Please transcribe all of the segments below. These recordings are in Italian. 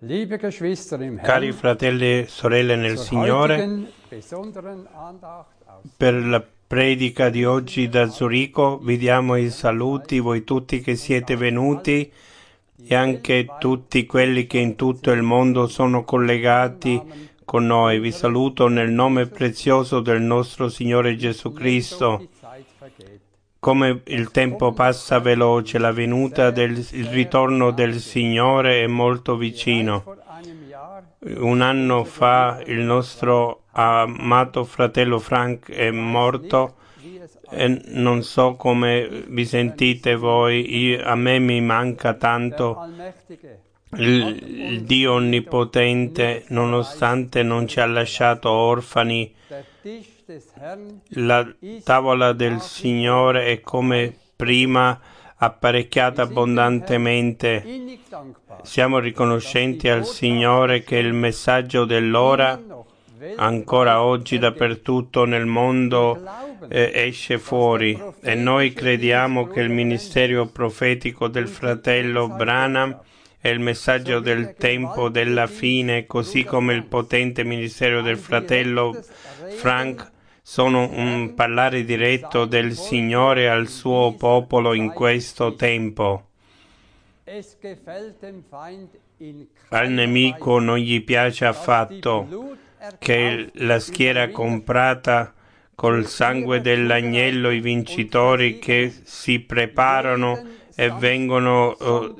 Liebe Geschwister im Cari Herrn, fratelli e sorelle nel zur Signore, heutigen besonderen Andacht aus per la predica di oggi da Zurigo vi diamo i saluti, voi tutti che siete venuti e anche tutti quelli che in tutto il mondo sono collegati con noi. Vi saluto nel nome prezioso del nostro Signore Gesù schnell doch Cristo. die Zeit vergeht. Come il tempo passa veloce, la venuta il ritorno del Signore è molto Bereits vicino. vor einem Jahr Un anno fa il nostro amato fratello Frank è morto wie es e non so come vi sentite voi, a me mi manca der tanto Allmächtige il Dio Onnipotente, nonostante non ci ha lasciato orfani. der Tisch des Herrn La tavola del Signore è come prima apparecchiata abbondantemente. innig dankbar, Siamo riconoscenti al Signore che il messaggio dell'ora noch ancora oggi dappertutto nel mondo esce fuori e noi crediamo che il ministero profetico del fratello Branham è il messaggio del tempo della fine, così come il potente ministero del fratello Frank sono un parlare diretto del Signore al suo popolo in questo tempo. es gefällt dem Feind in Al nemico non gli piace affatto che la schiera comprata col sangue dell'agnello, i vincitori che si preparano e vengono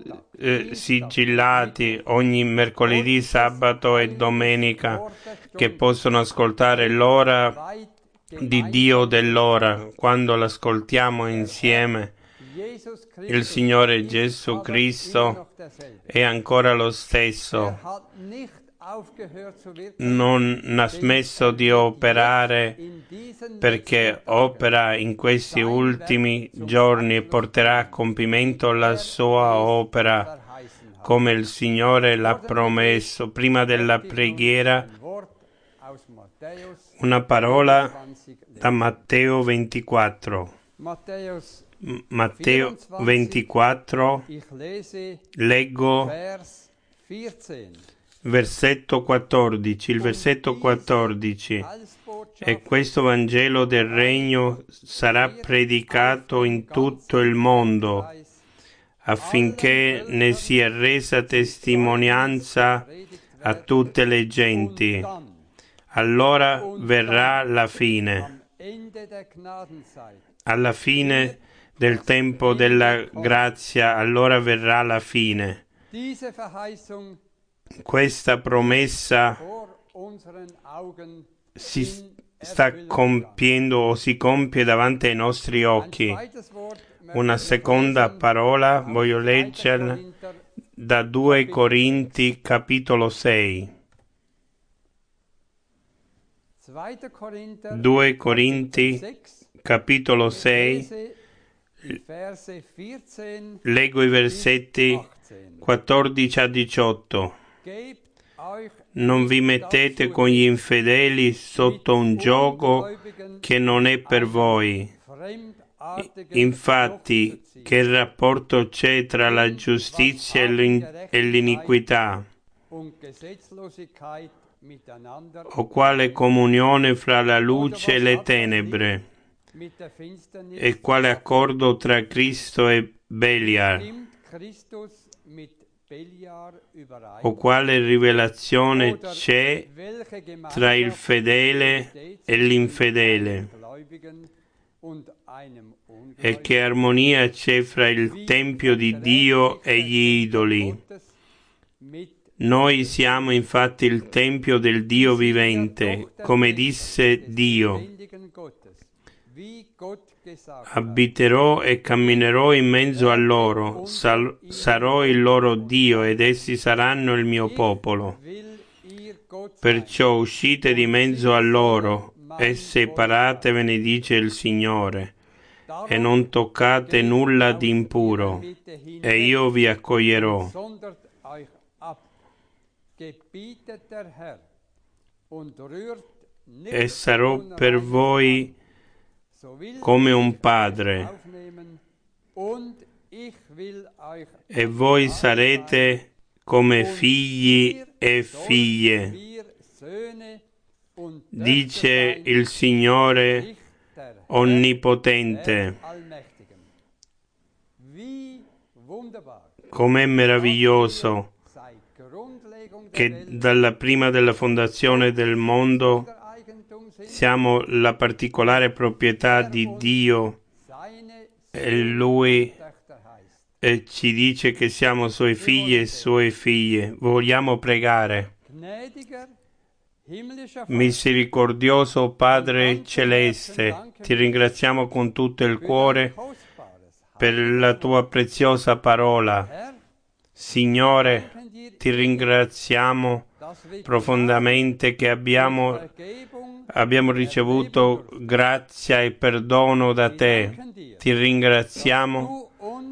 sigillati ogni mercoledì, sabato e domenica, che possono ascoltare l'ora di Dio dell'ora. Quando l'ascoltiamo insieme, Jesus il Christus Signore Gesù Cristo è ancora lo stesso. hat nicht aufgehört zu wirken Non ha smesso di operare in diesen perché opera in questi ultimi giorni e porterà a compimento la sua opera verheißen hat. come il Signore l'ha promesso. Prima della preghiera, Ein Wort aus Matthäus una parola 20 da Matteo 24. Matthäus Matteo 24, ich lese leggo Vers 14. versetto 14, il versetto 14. E questo Vangelo del Regno sarà predicato in tutto il mondo, affinché ne sia resa testimonianza a tutte le genti. Allora verrà la fine. Ende der Gnadenzeit Alla fine del tempo della grazia, allora verrà la fine. diese Verheißung Questa promessa vor unseren Augen si in sta Erfüllung compiendo o si compie davanti ai nostri Ein occhi. zweites Wort Una möchte ich seconda lesen parola aus voglio 2. leggerla Korinther, da 2 Corinti capitolo 6. 2. Korinther 2 Corinti 6, capitolo 6. lese die Verse 14 Leggo i versetti 18. 14 a 18. Gebt euch Non vi mettete con gli infedeli sotto un gioco che non è per voi. fremdartigen Infatti, Joch zu ziehen, che rapporto c'è tra la giustizia e l'iniquità? und Gesetzlosigkeit miteinander O quale comunione fra la luce e le tenebre? mit der Finsternis E quale accordo tra Cristo e Beliar? stimmt Christus mit Beliar überein? O quale rivelazione Oder c'è welche tra il Gemeinschaft fedele besteht e l'infedele? zwischen einem Gläubigen und einem E che Ungläubigen? armonia c'è fra il Tempio di Dio e gli idoli? Gottes mit Noi siamo infatti il Tempio del Dio vivente, come disse Dio. lebendigen Gottes, wie Gott gesagt hat. Abiterò e camminerò in mezzo a loro, sarò il loro Dio ed essi saranno il mio popolo. Will ihr Gott sein, Perciò uscite di mezzo a loro e separatevene, dice il Signore, e non toccate nulla di impuro, e io vi accoglierò. sondert euch ab, gebietet der Herr, und rührt nicht E sarò unrein per voi so will come ich un euch padre, aufnehmen, und ich will euch e voi sarete come figli e figlie. Dice il Signore Onnipotente. Com'è meraviglioso che dalla prima della fondazione del mondo siamo la particolare proprietà di Dio e Lui ci dice che siamo Suoi figli e Sue figlie. Vogliamo pregare. Misericordioso Padre Celeste, ti ringraziamo con tutto il cuore per la tua preziosa parola. Signore, ti ringraziamo profondamente che abbiamo ricevuto grazia e perdono da te. Ti ringraziamo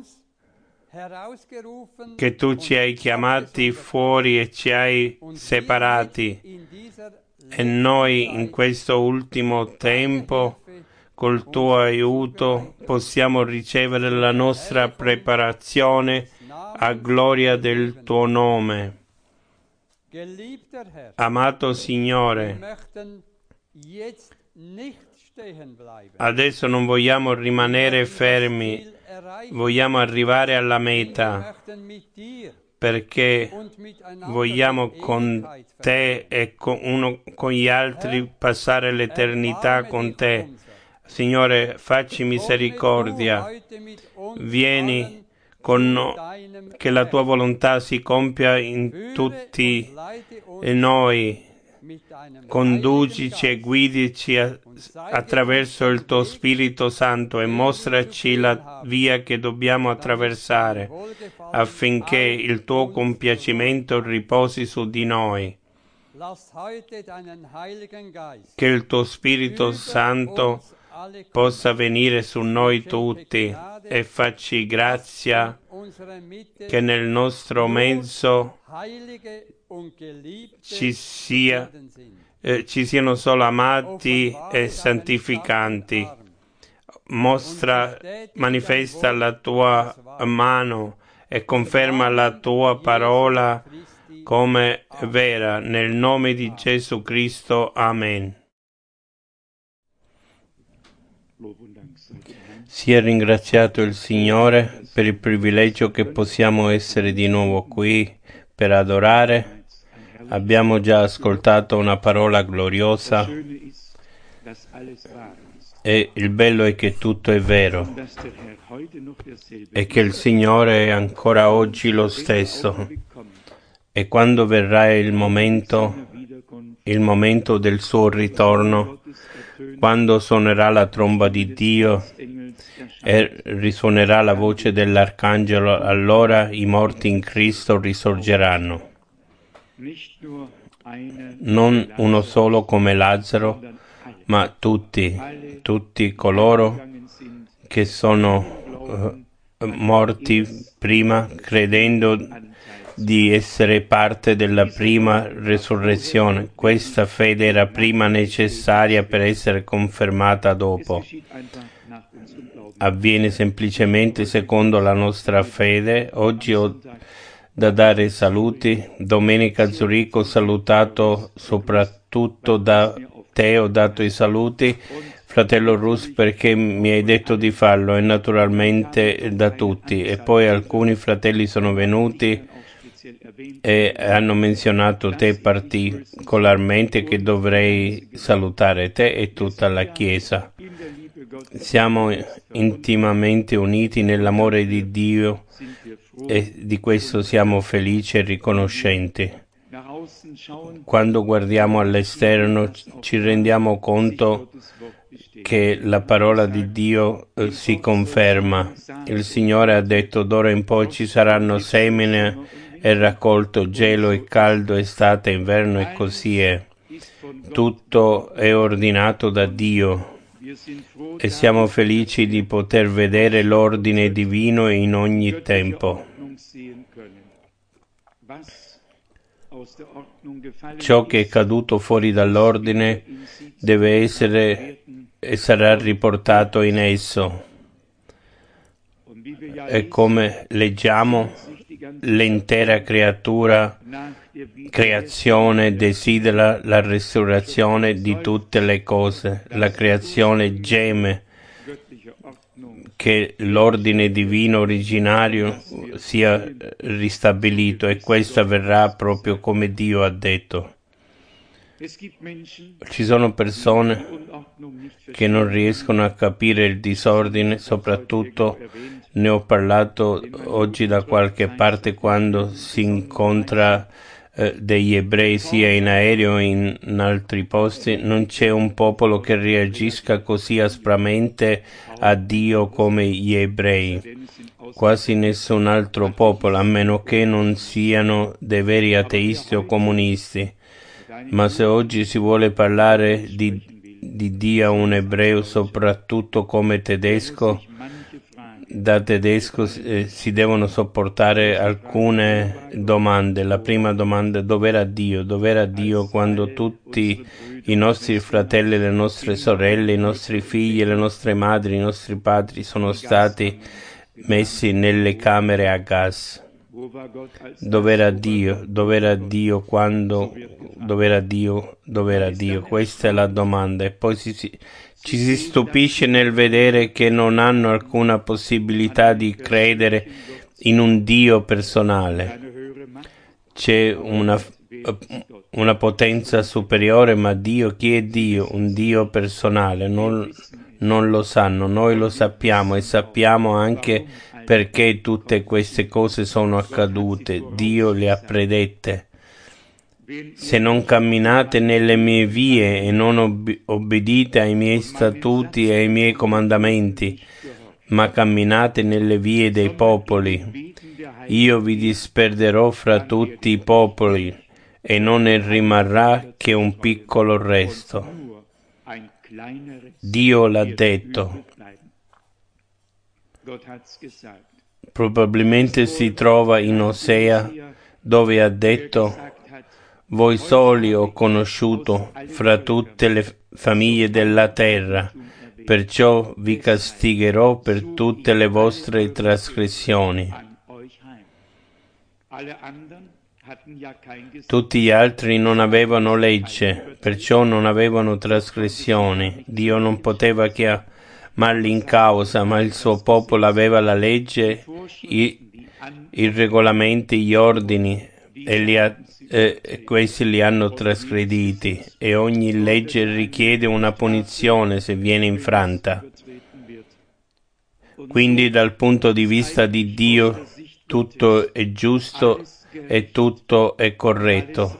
che tu ci hai chiamati fuori e ci hai separati. E noi in questo ultimo tempo, col tuo aiuto, possiamo ricevere la nostra preparazione a gloria del tuo nome. Amato Signore, adesso non vogliamo rimanere fermi, vogliamo arrivare alla meta, perché vogliamo con te e con gli altri passare l'eternità con te. Signore, facci misericordia, vieni che la tua volontà si compia in tutti noi, conducici e guidici attraverso il tuo Spirito Santo e mostraci la via che dobbiamo attraversare affinché il tuo compiacimento riposi su di noi. Che il tuo Spirito Santo possa venire su noi tutti e farci grazia che nel nostro mezzo ci siano solo amati e santificanti. Manifesta la tua mano e conferma la tua parola come vera. Nel nome di Gesù Cristo. Amen. Sia ringraziato il Signore per il privilegio che possiamo essere di nuovo qui per adorare. Abbiamo già ascoltato una parola gloriosa e il bello è che tutto è vero e che il Signore è ancora oggi lo stesso. E quando verrà il momento del suo ritorno, quando suonerà la tromba di Dio e risuonerà la voce dell'Arcangelo, allora i morti in Cristo risorgeranno. Non uno solo come Lazzaro, ma tutti coloro che sono morti prima, credendo di essere parte della prima resurrezione. Questa fede era prima necessaria per essere confermata dopo. Avviene semplicemente secondo la nostra fede. Oggi ho da dare saluti. Domenica Zurigo, salutato soprattutto da te, ho dato i saluti. Fratello Rus, perché mi hai detto di farlo, e naturalmente da tutti. E poi alcuni fratelli sono venuti e hanno menzionato te particolarmente, che dovrei salutare te e tutta la Chiesa. Siamo intimamente uniti nell'amore di Dio e di questo siamo felici e riconoscenti. Quando guardiamo all'esterno ci rendiamo conto che la parola di Dio si conferma. Il Signore ha detto: d'ora in poi ci saranno semine e raccolto, gelo e caldo, estate, inverno, e così è. Tutto è ordinato da Dio e siamo felici di poter vedere l'ordine divino in ogni tempo. Ciò che è caduto fuori dall'ordine deve essere e sarà riportato in esso. E come leggiamo l'intera creazione desidera la restaurazione di tutte le cose. La creazione geme che l'ordine divino originario sia ristabilito, e questo avverrà proprio come Dio ha detto. Ci sono persone che non riescono a capire il disordine, soprattutto ne ho parlato oggi da qualche parte quando si incontra degli ebrei sia in aereo che in altri posti. Non c'è un popolo che reagisca così aspramente a Dio come gli ebrei, quasi nessun altro popolo, a meno che non siano dei veri ateisti o comunisti. Ma se oggi si vuole parlare di Dio a un ebreo, soprattutto come tedesco, da tedesco si devono sopportare alcune domande. La prima domanda: dov'era Dio? Dov'era Dio quando tutti i nostri fratelli, le nostre sorelle, i nostri figli, le nostre madri, i nostri padri sono stati messi nelle camere a gas? Dov'era Dio? Dov'era Dio quando? Dov'era Dio? Dov'era Dio? Questa è la domanda. E poi ci si stupisce nel vedere che non hanno alcuna possibilità di credere in un Dio personale. C'è una potenza superiore, ma Dio, chi è Dio? Un Dio personale. Non lo sanno, noi lo sappiamo, e sappiamo anche perché tutte queste cose sono accadute. Dio le ha predette. Se non camminate nelle mie vie e non obbedite ai miei statuti e ai miei comandamenti, ma camminate nelle vie dei popoli, io vi disperderò fra tutti i popoli e non ne rimarrà che un piccolo resto. Dio l'ha detto. Probabilmente si trova in Osea, dove ha detto: voi soli ho conosciuto fra tutte le famiglie della terra, perciò vi castigherò per tutte le vostre trasgressioni. Tutti gli altri non avevano legge, perciò non avevano trasgressioni. Dio non poteva chiamarli in causa, ma il suo popolo aveva la legge, i regolamenti, gli ordini, e questi li hanno trasgrediti, e ogni legge richiede una punizione se viene infranta. Quindi dal punto di vista di Dio tutto è giusto e tutto è corretto,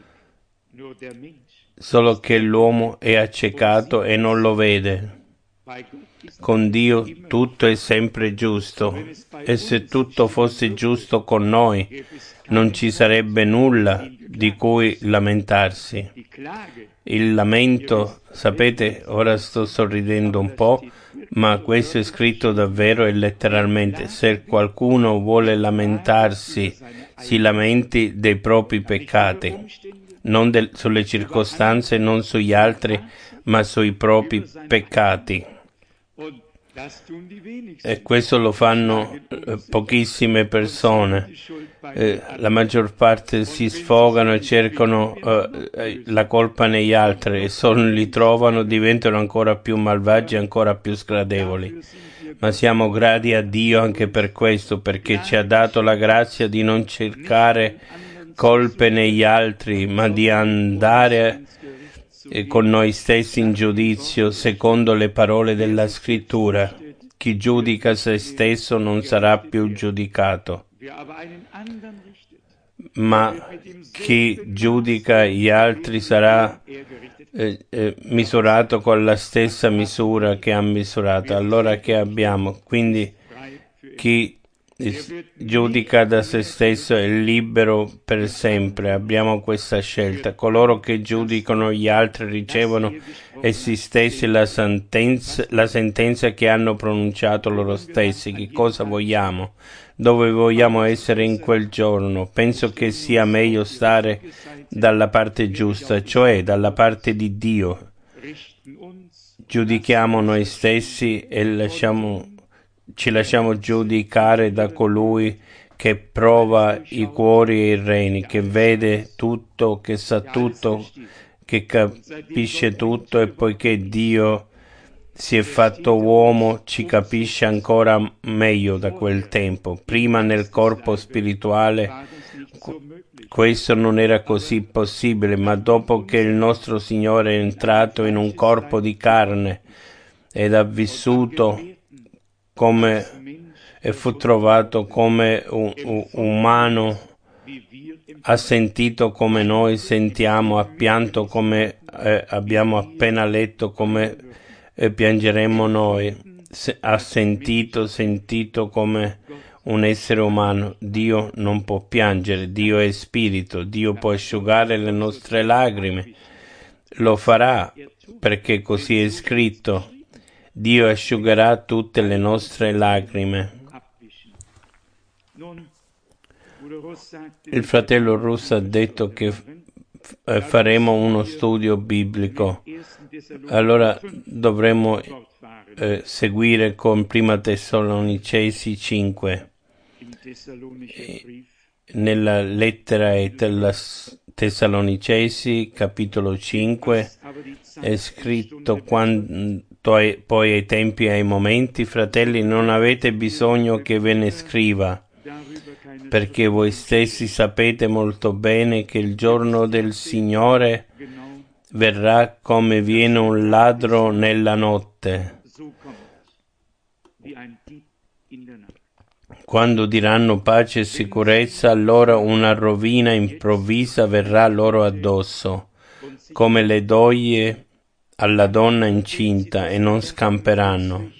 solo che l'uomo è accecato e non lo vede. Con Dio tutto è sempre giusto, e se tutto fosse giusto con noi, non ci sarebbe nulla di cui lamentarsi. Il lamento, sapete, ora sto sorridendo un po', ma questo è scritto davvero e letteralmente. Se qualcuno vuole lamentarsi, si lamenti dei propri peccati, non sulle circostanze, non sugli altri, ma sui propri peccati. E questo lo fanno pochissime persone. La maggior parte si sfogano e cercano la colpa negli altri, e se non li trovano diventano ancora più malvagi, ancora più sgradevoli. Ma siamo grati a Dio anche per questo, perché ci ha dato la grazia di non cercare colpe negli altri, ma di andare con noi stessi in giudizio secondo le parole della Scrittura. Chi giudica se stesso non sarà più giudicato, ma chi giudica gli altri sarà misurato con la stessa misura che ha misurato. Allora che abbiamo? Quindi chi giudica da se stesso è libero per sempre. Abbiamo questa scelta. Coloro che giudicano gli altri ricevono essi stessi la sentenza che hanno pronunciato loro stessi. Che cosa vogliamo? Dove vogliamo essere in quel giorno? Penso che sia meglio stare dalla parte giusta, cioè dalla parte di Dio. Giudichiamo noi stessi e ci lasciamo giudicare da colui che prova i cuori e i reni, che vede tutto, che sa tutto, che capisce tutto, e poiché Dio si è fatto uomo, ci capisce ancora meglio da quel tempo. Prima nel corpo spirituale questo non era così possibile, ma dopo che il nostro Signore è entrato in un corpo di carne ed ha vissuto come e fu trovato come un umano, ha sentito come noi sentiamo, ha pianto come abbiamo appena letto, come piangeremo noi, ha sentito come un essere umano. Dio non può piangere, Dio è spirito, Dio può asciugare le nostre lacrime, lo farà perché così è scritto. Dio asciugherà tutte le nostre lacrime. Il fratello Russo ha detto che faremo uno studio biblico, allora dovremo seguire con Prima Tessalonicesi 5. Nella lettera ai Tessalonicesi, capitolo 5, è scritto: quando poi ai tempi e ai momenti, fratelli, non avete bisogno che ve ne scriva, perché voi stessi sapete molto bene che il giorno del Signore verrà come viene un ladro nella notte. Quando diranno pace e sicurezza, allora una rovina improvvisa verrà loro addosso, come le doglie alla donna incinta, e non scamperanno.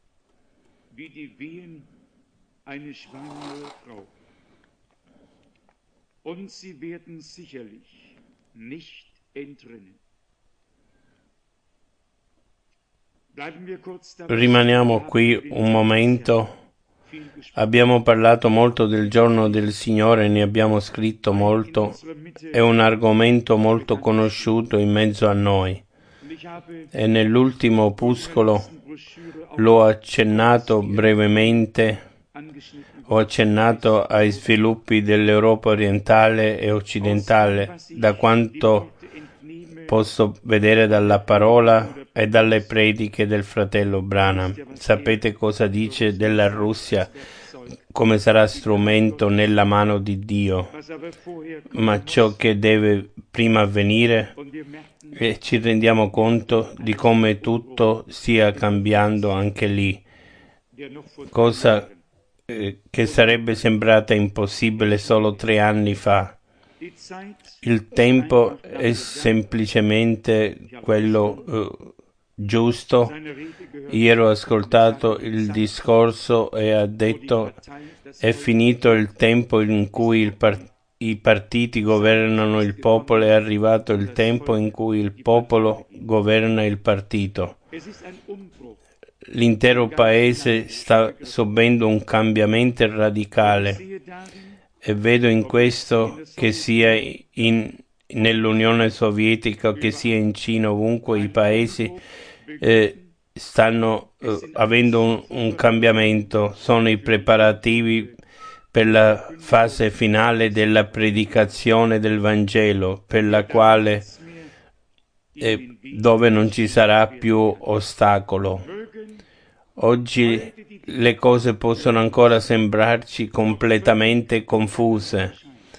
Rimaniamo qui un momento. Abbiamo parlato molto del giorno del Signore, ne abbiamo scritto molto, è un argomento molto conosciuto in mezzo a noi, e nell'ultimo opuscolo l'ho accennato brevemente, ho accennato ai sviluppi dell'Europa orientale e occidentale, da quanto posso vedere dalla parola e dalle prediche del fratello Branham. Sapete cosa dice della Russia, come sarà strumento nella mano di Dio, ma ciò che deve prima avvenire, e ci rendiamo conto di come tutto stia cambiando anche lì, cosa che sarebbe sembrata impossibile solo 3 anni fa. Il tempo è semplicemente quello giusto. Ieri ho ascoltato il discorso e ha detto: è finito il tempo in cui i partiti governano il popolo, è arrivato il tempo in cui il popolo governa il partito. L'intero paese sta subendo un cambiamento radicale, e vedo in questo, che sia nell'Unione Sovietica, che sia in Cina, ovunque i paesi stanno avendo un cambiamento, sono i preparativi per la fase finale della predicazione del Vangelo, per la quale dove non ci sarà più ostacolo. Oggi le cose possono ancora sembrarci completamente confuse.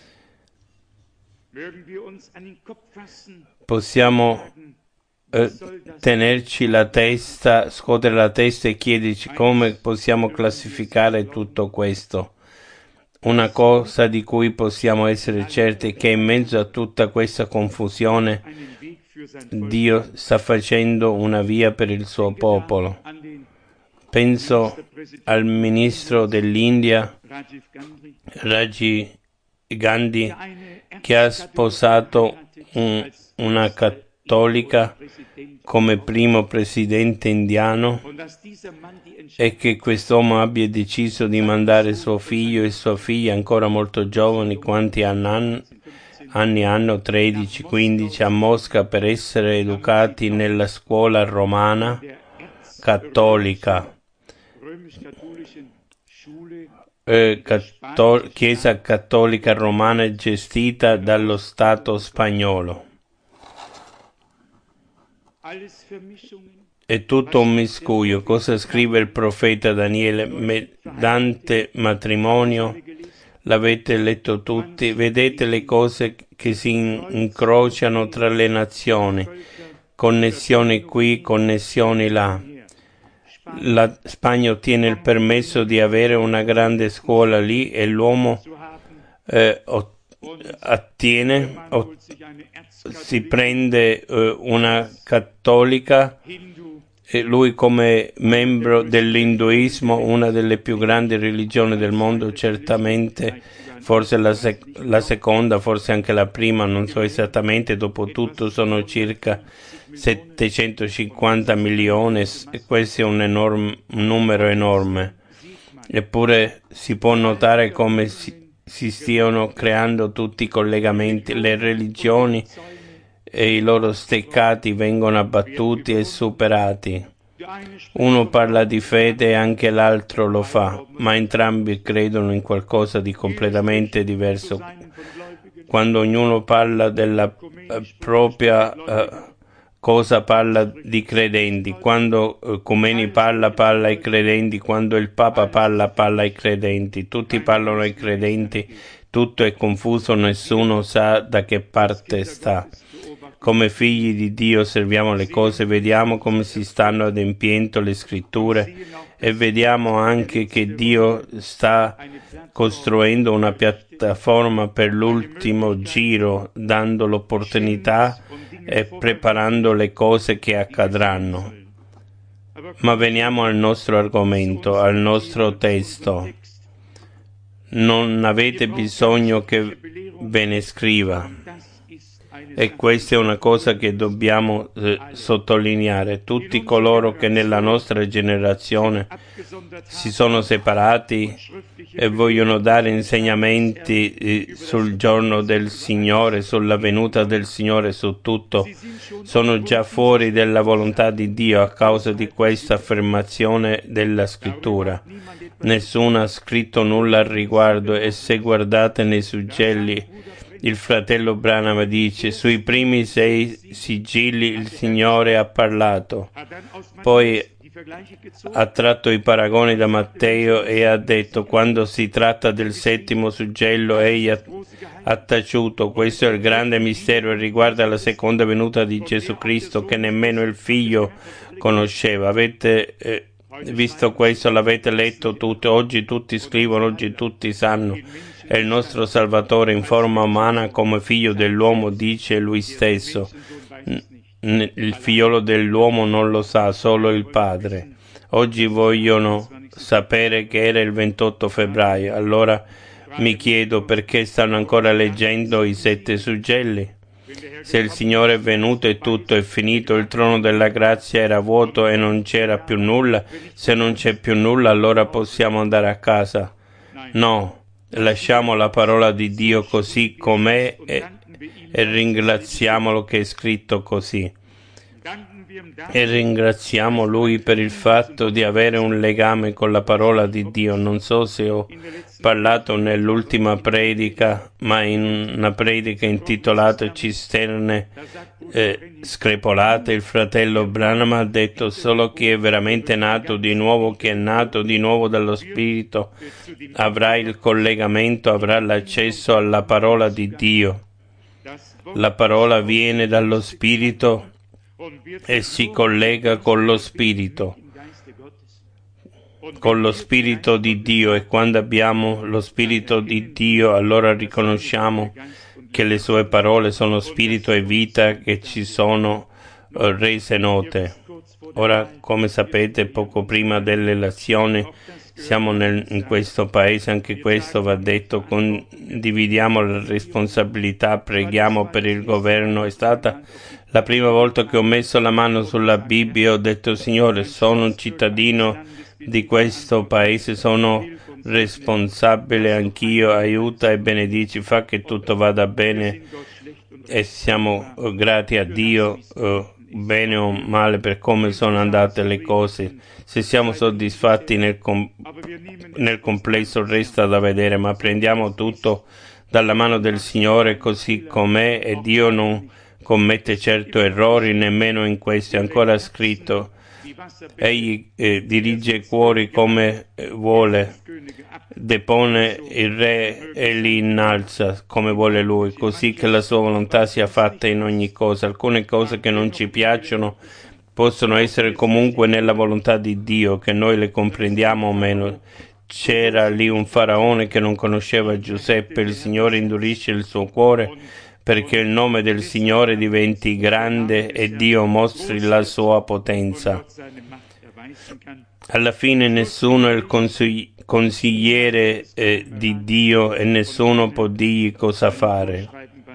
Possiamo tenerci la testa, scuotere la testa e chiederci come possiamo classificare tutto questo. Una cosa di cui possiamo essere certi è che in mezzo a tutta questa confusione Dio sta facendo una via per il suo popolo. Penso al ministro dell'India, Rajiv Gandhi, che ha sposato una cattolica come primo presidente indiano, e che quest'uomo abbia deciso di mandare suo figlio e sua figlia, ancora molto giovani, quanti anni hanno, 13-15, a Mosca per essere educati nella scuola romana cattolica. Chiesa Cattolica Romana gestita dallo Stato spagnolo. È tutto un miscuglio. Cosa scrive il profeta Daniele mediante matrimonio? L'avete letto tutti? Vedete le cose che si incrociano tra le nazioni, connessioni qui, connessioni là. La Spagna ottiene il permesso di avere una grande scuola lì e l'uomo si prende una cattolica e lui come membro dell'induismo, una delle più grandi religioni del mondo, certamente, forse la seconda, forse anche la prima, non so esattamente, dopo tutto sono circa 750 milioni e questo è un numero enorme. Eppure si può notare come si stiano creando tutti i collegamenti, le religioni e i loro steccati vengono abbattuti e superati. Uno parla di fede e anche l'altro lo fa, ma entrambi credono in qualcosa di completamente diverso. Quando ognuno parla della propria cosa, parla di credenti. Quando Khomeini parla ai credenti. Quando il Papa parla ai credenti. Tutti parlano ai credenti. Tutto è confuso, nessuno sa da che parte sta. Come figli di Dio osserviamo le cose, vediamo come si stanno adempiendo le scritture e vediamo anche che Dio sta costruendo una piattaforma per l'ultimo giro, dando l'opportunità e preparando le cose che accadranno. Ma veniamo al nostro argomento, al nostro testo. Non avete bisogno che ve ne scriva. E questa è una cosa che dobbiamo sottolineare. Tutti coloro che nella nostra generazione si sono separati e vogliono dare insegnamenti sul giorno del Signore, sulla venuta del Signore, su tutto, sono già fuori dalla volontà di Dio a causa di questa affermazione della Scrittura. Nessuno ha scritto nulla al riguardo e se guardate nei suggelli il fratello Branham dice: sui primi 6 sigilli il Signore ha parlato. Poi ha tratto i paragoni da Matteo e ha detto: quando si tratta del 7° suggello egli ha taciuto. Questo è il grande mistero e riguarda la seconda venuta di Gesù Cristo che nemmeno il figlio conosceva. Avete visto questo? L'avete letto tutti? Oggi tutti scrivono, oggi tutti sanno. È il nostro Salvatore in forma umana come figlio dell'uomo, dice lui stesso. Il figliolo dell'uomo non lo sa, solo il Padre. Oggi vogliono sapere che era il 28 febbraio. Allora mi chiedo perché stanno ancora leggendo i 7 suggelli. Se il Signore è venuto e tutto è finito, il trono della grazia era vuoto e non c'era più nulla. Se non c'è più nulla, allora possiamo andare a casa. No. Lasciamo la parola di Dio così com'è e ringraziamolo che è scritto così. E ringraziamo Lui per il fatto di avere un legame con la parola di Dio. Non so se ho parlato nell'ultima predica, ma in una predica intitolata Cisterne screpolate, il fratello Branham ha detto: solo chi è veramente nato di nuovo, chi è nato di nuovo dallo Spirito, avrà il collegamento, avrà l'accesso alla parola di Dio. La parola viene dallo Spirito e si collega con lo Spirito di Dio, e quando abbiamo lo Spirito di Dio allora riconosciamo che le sue parole sono spirito e vita che ci sono rese note. Ora, come sapete, poco prima delle elezioni siamo in questo paese, anche questo va detto, condividiamo la responsabilità, preghiamo per il governo. È stata la prima volta che ho messo la mano sulla Bibbia e ho detto: Signore, sono un cittadino di questo paese, sono responsabile anch'io, aiuta e benedici, fa che tutto vada bene, e siamo grati a Dio bene o male per come sono andate le cose. Se siamo soddisfatti nel complesso resta da vedere, ma prendiamo tutto dalla mano del Signore così com'è, e Dio non commette certo errori nemmeno in questo. È ancora scritto: Egli dirige i cuori come vuole, depone il re e li innalza come vuole lui, così che la sua volontà sia fatta in ogni cosa. Alcune cose che non ci piacciono possono essere comunque nella volontà di Dio, che noi le comprendiamo o meno. C'era lì un faraone che non conosceva Giuseppe. Il Signore indurisce il suo cuore perché il nome del Signore diventi grande e Dio mostri la sua potenza. Alla fine nessuno è il consigliere di Dio e nessuno può dirgli cosa fare.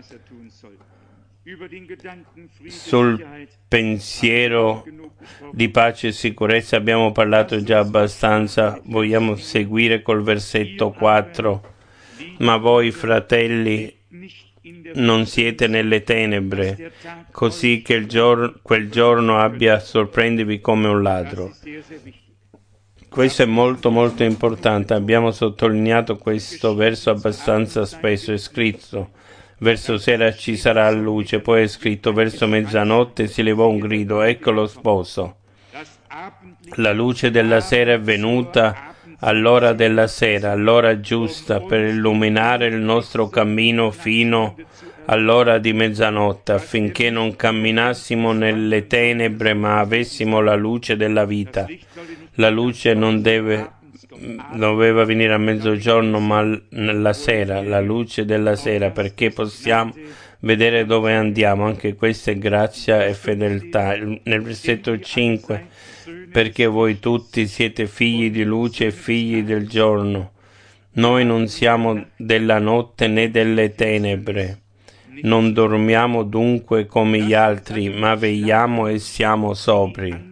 Sul pensiero di pace e sicurezza abbiamo parlato già abbastanza. Vogliamo seguire col versetto 4. Ma voi, fratelli, non siete nelle tenebre, così che quel giorno abbia a sorprendervi come un ladro. Questo è molto molto importante. Abbiamo sottolineato questo verso abbastanza spesso. È scritto: verso sera ci sarà luce, poi è scritto: verso mezzanotte si levò un grido, ecco lo sposo. La luce della sera è venuta all'ora della sera, all'ora giusta, per illuminare il nostro cammino fino all'ora di mezzanotte, affinché non camminassimo nelle tenebre, ma avessimo la luce della vita. La luce non doveva venire a mezzogiorno, ma nella sera, la luce della sera, perché possiamo vedere dove andiamo. Anche questa è grazia e fedeltà. Nel versetto 5, perché voi tutti siete figli di luce e figli del giorno. Noi non siamo della notte né delle tenebre. Non dormiamo dunque come gli altri, ma vegliamo e siamo sobri.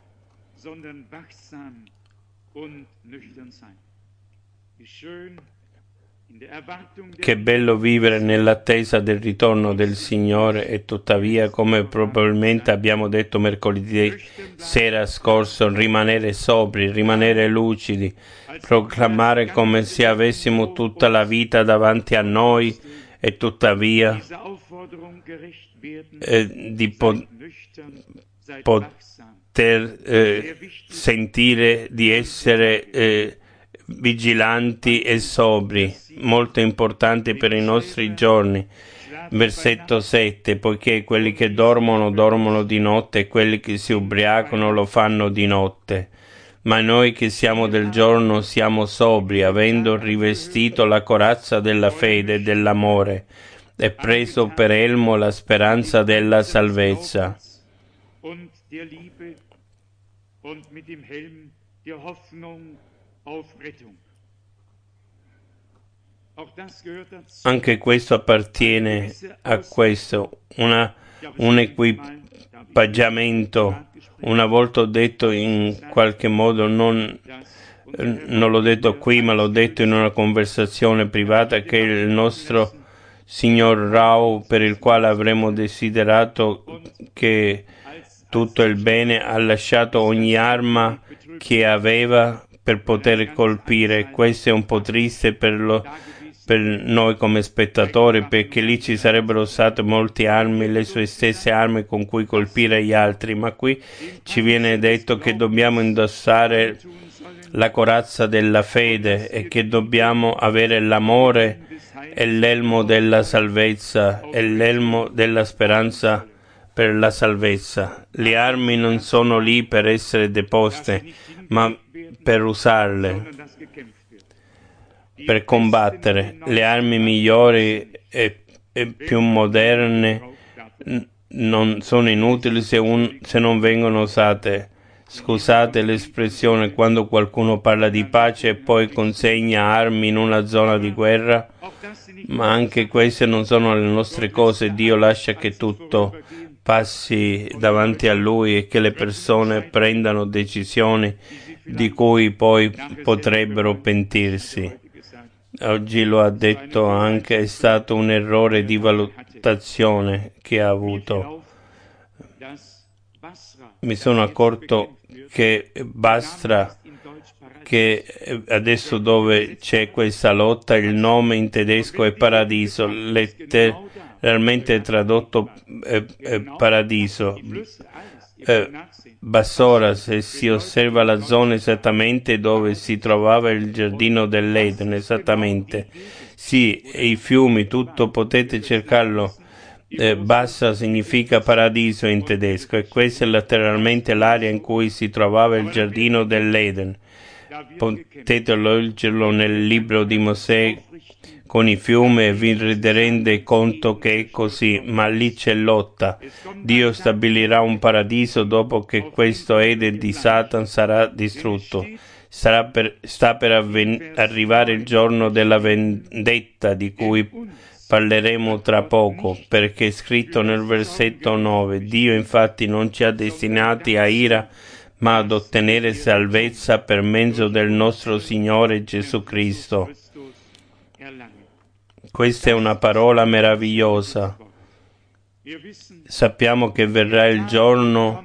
Che bello vivere nell'attesa del ritorno del Signore e tuttavia, come probabilmente abbiamo detto mercoledì sera scorso, rimanere sobri, rimanere lucidi, proclamare come se avessimo tutta la vita davanti a noi e tuttavia di poter sentire di essere vigilanti e sobri, molto importanti per i nostri giorni. Versetto 7, poiché quelli che dormono, dormono di notte, e quelli che si ubriacano lo fanno di notte. Ma noi che siamo del giorno siamo sobri, avendo rivestito la corazza della fede e dell'amore, e preso per elmo la speranza della salvezza. Anche questo appartiene a questo, un equipaggiamento. Una volta ho detto in qualche modo, non l'ho detto qui, ma l'ho detto in una conversazione privata, che il nostro signor Rao, per il quale avremmo desiderato che tutto il bene, ha lasciato ogni arma che aveva per poter colpire. Questo è un po' triste per noi come spettatori, perché lì ci sarebbero state molte armi, le sue stesse armi con cui colpire gli altri, ma qui ci viene detto che dobbiamo indossare la corazza della fede e che dobbiamo avere l'amore e l'elmo della salvezza e l'elmo della speranza per la salvezza. Le armi non sono lì per essere deposte, ma per usarle, per combattere. Le armi migliori e più moderne non sono inutili se non vengono usate. Scusate l'espressione, quando qualcuno parla di pace e poi consegna armi in una zona di guerra, ma anche queste non sono le nostre cose. Dio lascia che tutto passi davanti a Lui e che le persone prendano decisioni di cui poi potrebbero pentirsi. Oggi lo ha detto anche, è stato un errore di valutazione che ha avuto. mi sono accorto che Basra, che adesso dove c'è questa lotta, il nome in tedesco è Paradiso, letteralmente tradotto Paradiso. Bassora, se si osserva la zona esattamente dove si trovava il giardino dell'Eden, esattamente. Sì, e i fiumi, tutto potete cercarlo. Bassa significa paradiso in tedesco e questa è letteralmente l'area in cui si trovava il giardino dell'Eden. Potete leggerlo nel libro di Mosè con i fiumi e vi renderete conto che è così, ma lì c'è lotta. Dio stabilirà un paradiso dopo che questo Eden di Satan sarà distrutto. Sta per arrivare il giorno della vendetta di cui parleremo tra poco, perché è scritto nel versetto 9: Dio infatti non ci ha destinati a ira, ma ad ottenere salvezza per mezzo del nostro Signore Gesù Cristo. Questa è una parola meravigliosa. Sappiamo che verrà il giorno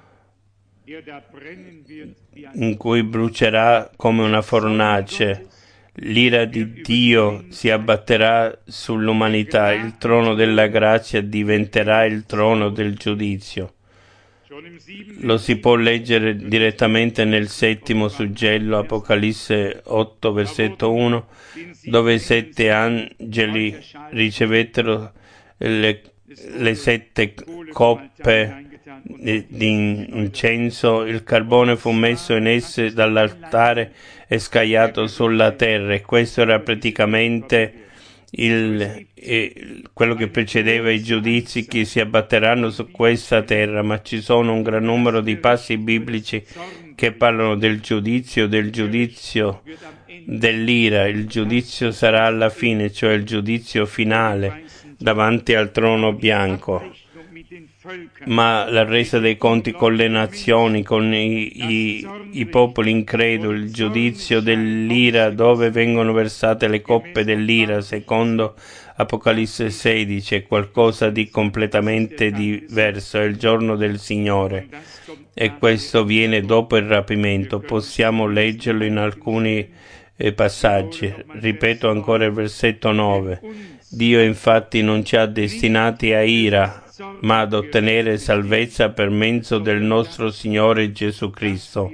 in cui brucerà come una fornace. L'ira di Dio si abbatterà sull'umanità, il trono della grazia diventerà il trono del giudizio. Lo si può leggere direttamente nel settimo suggello, Apocalisse 8, versetto 1, dove 7 angeli ricevettero le 7 coppe di incenso. Il carbone fu messo in esse dall'altare e scagliato sulla terra, e questo era praticamente quello che precedeva i giudizi che si abbatteranno su questa terra, ma ci sono un gran numero di passi biblici che parlano del giudizio dell'ira. Il giudizio sarà alla fine, cioè il giudizio finale davanti al trono bianco. Ma la resa dei conti con le nazioni, con i popoli increduli, il giudizio dell'ira, dove vengono versate le coppe dell'ira, secondo Apocalisse 16, è qualcosa di completamente diverso, è il giorno del Signore. E questo viene dopo il rapimento. Possiamo leggerlo in alcuni passaggi. Ripeto ancora il versetto 9. Dio infatti non ci ha destinati a ira, ma ad ottenere salvezza per mezzo del nostro Signore Gesù Cristo.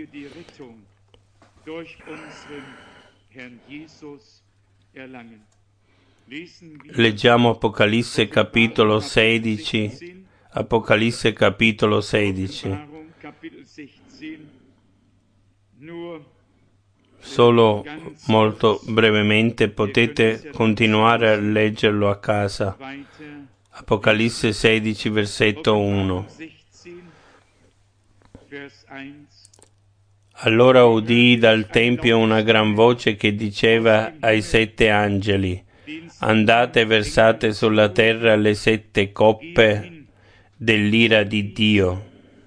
Leggiamo Apocalisse capitolo 16. Apocalisse capitolo 16. Solo molto brevemente, potete continuare a leggerlo a casa. Apocalisse 16, versetto 1. Allora udii dal Tempio una gran voce che diceva ai 7 angeli: andate e versate sulla terra le 7 coppe dell'ira di Dio.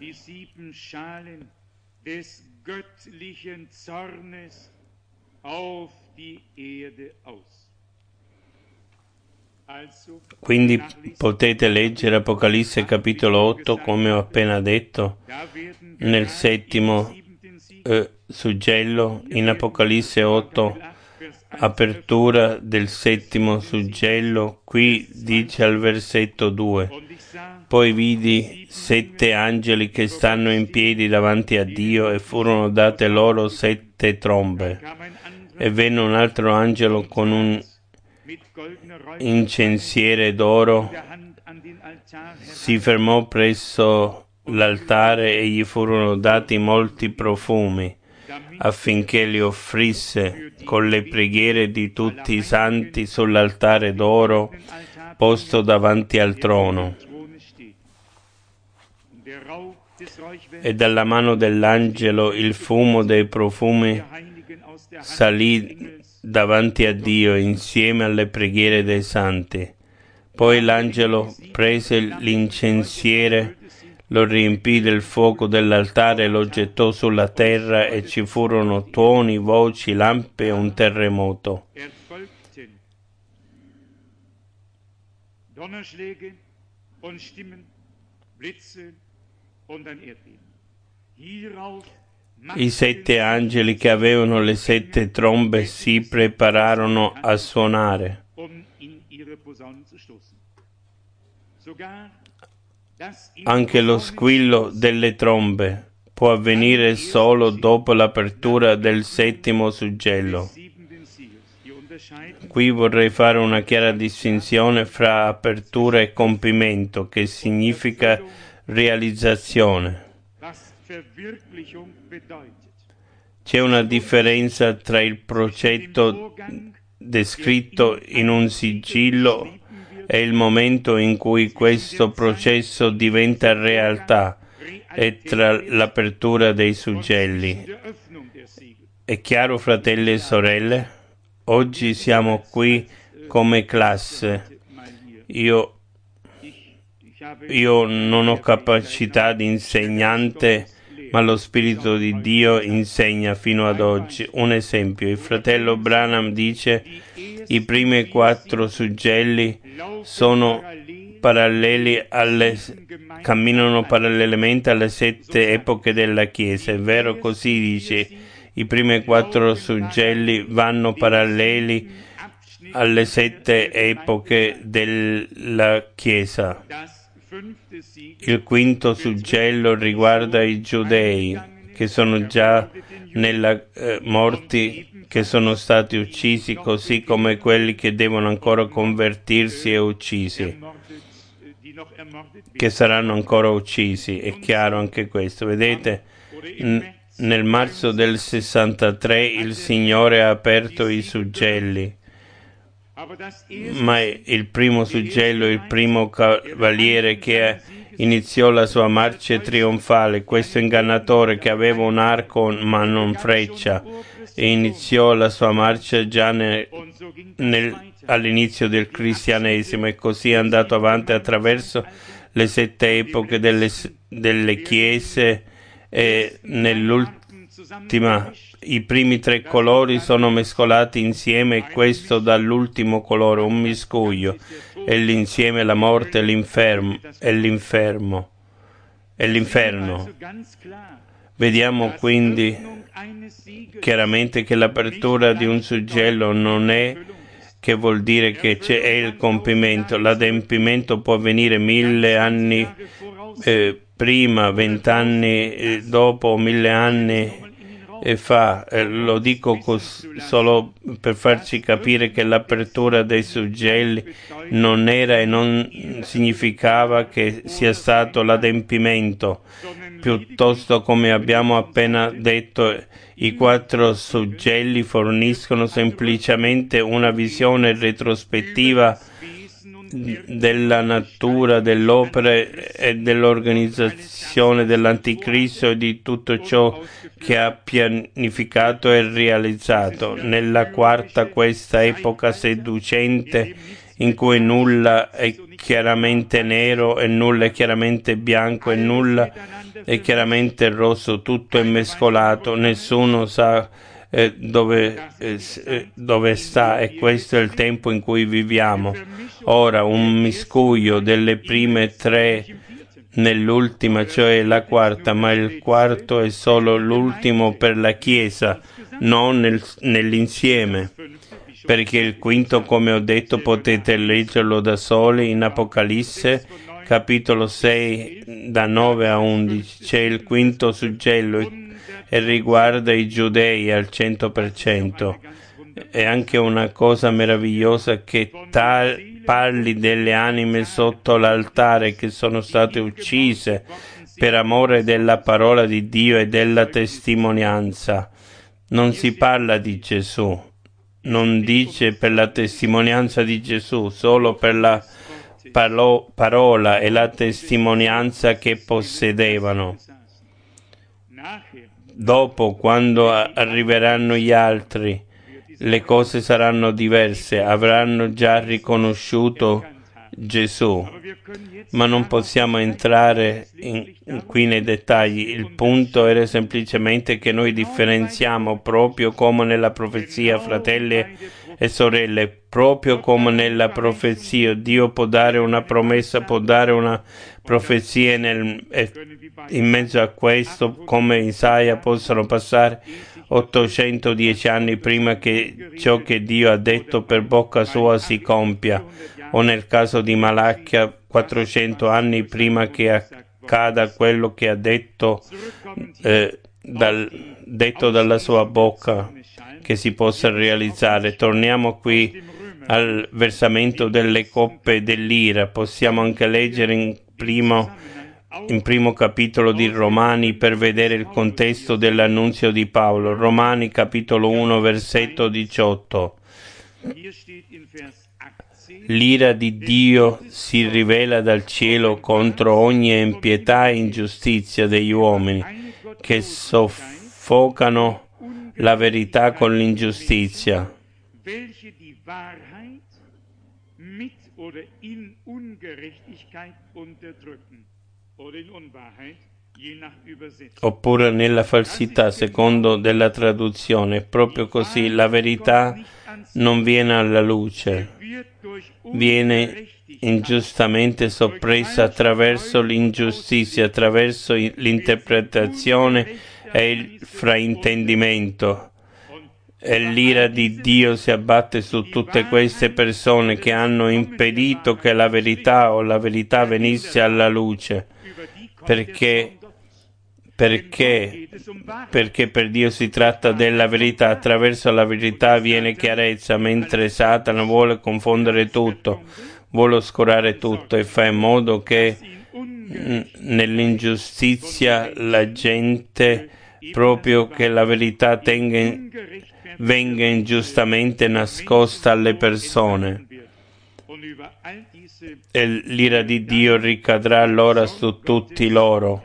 Quindi potete leggere Apocalisse capitolo 8, come ho appena detto, nel settimo suggello, in Apocalisse 8, apertura del settimo suggello, qui dice al versetto 2: poi vidi 7 angeli che stanno in piedi davanti a Dio e furono date loro 7 trombe. E venne un altro angelo con un incensiere d'oro, si fermò presso l'altare e gli furono dati molti profumi, affinché li offrisse con le preghiere di tutti i santi sull'altare d'oro posto davanti al trono. E dalla mano dell'angelo il fumo dei profumi salì davanti a Dio insieme alle preghiere dei santi. Poi l'angelo prese l'incensiere, lo riempì del fuoco dell'altare e lo gettò sulla terra, e ci furono tuoni, voci, lampi e un terremoto. I 7 angeli che avevano le 7 trombe si prepararono a suonare. Anche lo squillo delle trombe può avvenire solo dopo l'apertura del 7° suggello. Qui vorrei fare una chiara distinzione fra apertura e compimento, che significa realizzazione. C'è una differenza tra il progetto descritto in un sigillo e il momento in cui questo processo diventa realtà, e tra l'apertura dei suggelli. È chiaro, fratelli e sorelle? Oggi siamo qui come classe. Io non ho capacità di insegnante, ma lo Spirito di Dio insegna fino ad oggi. Un esempio, il fratello Branham dice: i primi 4 suggelli sono camminano parallelamente alle 7 epoche della Chiesa. È vero, così dice. I primi 4 suggelli vanno paralleli alle 7 epoche della Chiesa. Il 5° suggello riguarda i giudei che sono già morti, che sono stati uccisi, così come quelli che devono ancora convertirsi e uccisi, che saranno ancora uccisi. È chiaro anche questo. Vedete, nel marzo del 63 il Signore ha aperto i suggelli, ma il primo suggello, il primo cavaliere che iniziò la sua marcia trionfale, questo ingannatore che aveva un arco ma non freccia, e iniziò la sua marcia già all'inizio del cristianesimo, e così è andato avanti attraverso le 7 epoche delle chiese, e nell'ultima i primi 3 colori sono mescolati insieme, e questo dà l'ultimo colore, un miscuglio, e l'insieme la morte e l'inferno. Vediamo quindi chiaramente che l'apertura di un suggello non è che vuol dire che è il compimento. L'adempimento può avvenire 1000 anni prima, 20 anni dopo, 1000 anni fa. Lo dico solo per farci capire che l'apertura dei suggelli non era e non significava che sia stato l'adempimento. Piuttosto, come abbiamo appena detto, i 4 suggelli forniscono semplicemente una visione retrospettiva della natura, dell'opera e dell'organizzazione dell'Anticristo e di tutto ciò che ha pianificato e realizzato. Nella 4ª, questa epoca seducente in cui nulla è chiaramente nero e nulla è chiaramente bianco e nulla è chiaramente rosso, tutto è mescolato, nessuno sa dove sta, e questo è il tempo in cui viviamo. Ora, un miscuglio delle prime 3 nell'ultima, cioè la 4ª, ma il 4° è solo l'ultimo per la Chiesa, non nell'insieme, perché il 5°, come ho detto, potete leggerlo da soli in Apocalisse capitolo 6 da 9 a 11, c'è il 5° suggello e riguarda i giudei al 100%. È anche una cosa meravigliosa che parli delle anime sotto l'altare che sono state uccise per amore della parola di Dio e della testimonianza. Non si parla di Gesù, non dice per la testimonianza di Gesù, solo per la parola e la testimonianza che possedevano. Dopo, quando arriveranno gli altri, le cose saranno diverse, avranno già riconosciuto Gesù. Ma non possiamo entrare qui nei dettagli. Il punto era semplicemente che noi differenziamo, proprio come nella profezia, fratelli e sorelle, proprio come nella profezia. Dio può dare una promessa, può dare una profezia in mezzo a questo, come Isaia, possono passare 810 anni prima che ciò che Dio ha detto per bocca sua si compia, o nel caso di Malachia 400 anni prima che accada quello che ha detto, detto dalla sua bocca, che si possa realizzare. Torniamo qui al versamento delle coppe dell'ira. Possiamo anche leggere in primo capitolo di Romani per vedere il contesto dell'annunzio di Paolo. Romani capitolo 1 versetto 18. L'ira di Dio si rivela dal cielo contro ogni impietà e ingiustizia degli uomini che soffocano la verità con l'ingiustizia. Oppure nella falsità, secondo della traduzione. Proprio così, la verità non viene alla luce, viene ingiustamente soppressa attraverso l'ingiustizia, attraverso l'interpretazione e il fraintendimento. E l'ira di Dio si abbatte su tutte queste persone che hanno impedito che la verità venisse alla luce. Perché per Dio si tratta della verità, attraverso la verità viene chiarezza, mentre Satana vuole confondere tutto, vuole oscurare tutto e fa in modo che nell'ingiustizia la gente, proprio che la verità venga ingiustamente nascosta alle persone. E l'ira di Dio ricadrà allora su tutti loro.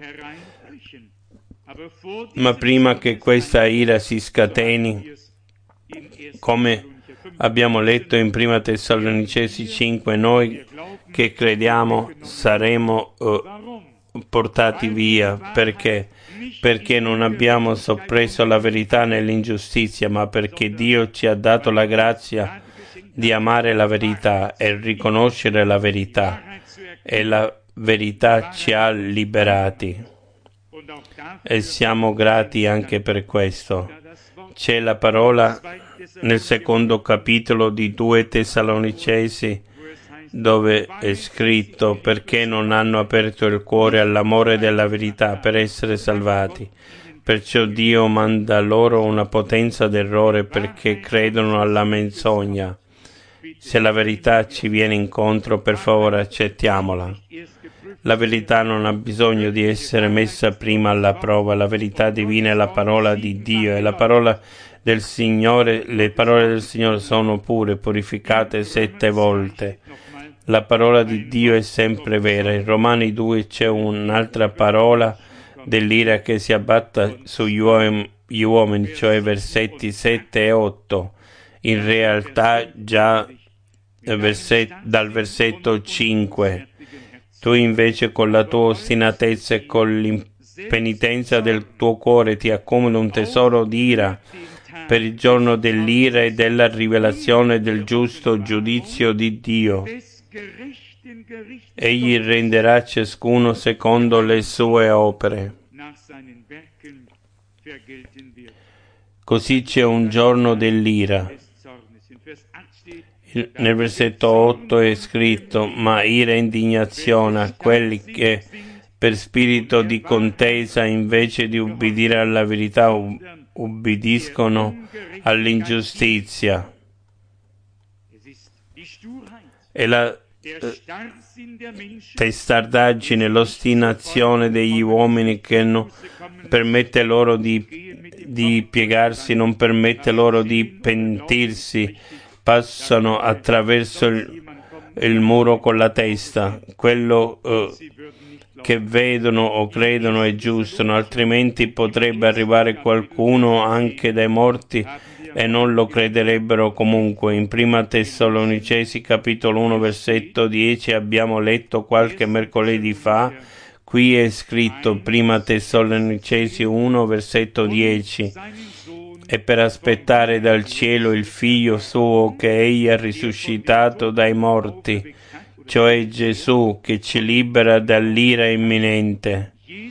Ma prima che questa ira si scateni, come abbiamo letto in 1 Tessalonicesi 5, noi che crediamo saremo portati via. Perché? Perché non abbiamo soppresso la verità nell'ingiustizia, ma perché Dio ci ha dato la grazia di amare la verità e riconoscere la verità, e la verità ci ha liberati. E siamo grati anche per questo. C'è la parola nel secondo capitolo di 2 Tessalonicesi, dove è scritto: perché non hanno aperto il cuore all'amore della verità per essere salvati. Perciò Dio manda loro una potenza d'errore perché credono alla menzogna. Se la verità ci viene incontro, per favore accettiamola. La verità non ha bisogno di essere messa prima alla prova. La verità divina è la parola di Dio, e la parola del Signore, le parole del Signore sono pure, purificate 7 volte. La parola di Dio è sempre vera. In Romani 2 c'è un'altra parola dell'ira che si abbatta sugli uomini, cioè versetti 7 e 8. In realtà già dal versetto 5. Tu invece con la tua ostinatezza e con l'impenitenza del tuo cuore ti accumuli un tesoro d'ira per il giorno dell'ira e della rivelazione del giusto giudizio di Dio. Egli renderà ciascuno secondo le sue opere. Così c'è un giorno dell'ira. Nel versetto 8 è scritto: ma ira e indignazione a quelli che per spirito di contesa, invece di ubbidire alla verità, ubbidiscono all'ingiustizia. E la testardaggine, l'ostinazione degli uomini che non permette loro di piegarsi, non permette loro di pentirsi, passano attraverso il muro con la testa. Quello che vedono o credono è giusto, altrimenti potrebbe arrivare qualcuno anche dai morti e non lo crederebbero comunque. In Prima Tessalonicesi capitolo 1 versetto 10 abbiamo letto qualche mercoledì fa, qui è scritto Prima Tessalonicesi 1 versetto 10, e per aspettare dal cielo il Figlio suo che egli ha risuscitato dai morti, cioè Gesù che ci libera dall'ira imminente.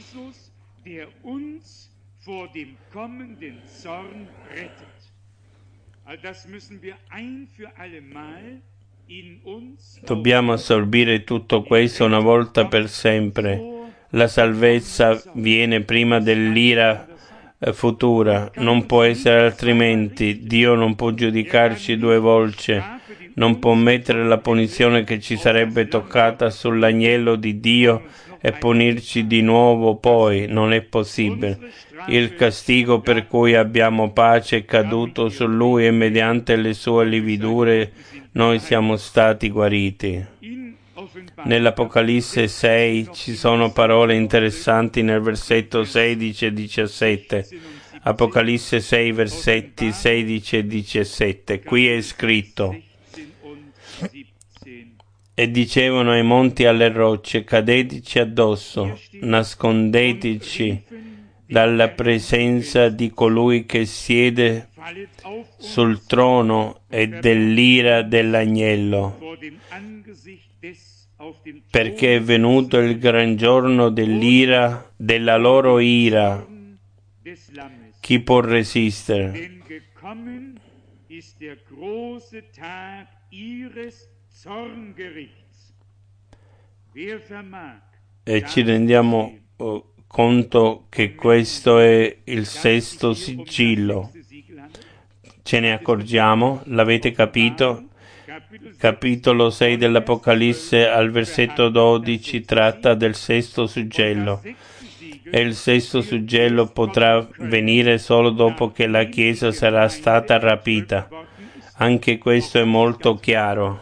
Dobbiamo assorbire tutto questo una volta per sempre. La salvezza viene prima dell'ira futura, non può essere altrimenti. Dio non può giudicarci due volte, non può mettere la punizione che ci sarebbe toccata sull'agnello di Dio e punirci di nuovo poi, non è possibile. Il castigo per cui abbiamo pace è caduto su Lui e mediante le sue lividure noi siamo stati guariti. Nell'Apocalisse 6 ci sono parole interessanti nel versetto 16 e 17. Apocalisse 6 versetti 16 e 17. Qui è scritto: e dicevano ai monti e alle rocce, cadeteci addosso, nascondeteci dalla presenza di colui che siede sul trono e dell'ira dell'agnello, perché è venuto il gran giorno dell'ira, della loro ira. Chi può resistere? E ci rendiamo conto che questo è il sesto sigillo. Ce ne accorgiamo? L'avete capito? Capitolo 6 dell'Apocalisse al versetto 12 tratta del sesto suggello. E il sesto suggello potrà venire solo dopo che la Chiesa sarà stata rapita. Anche questo è molto chiaro.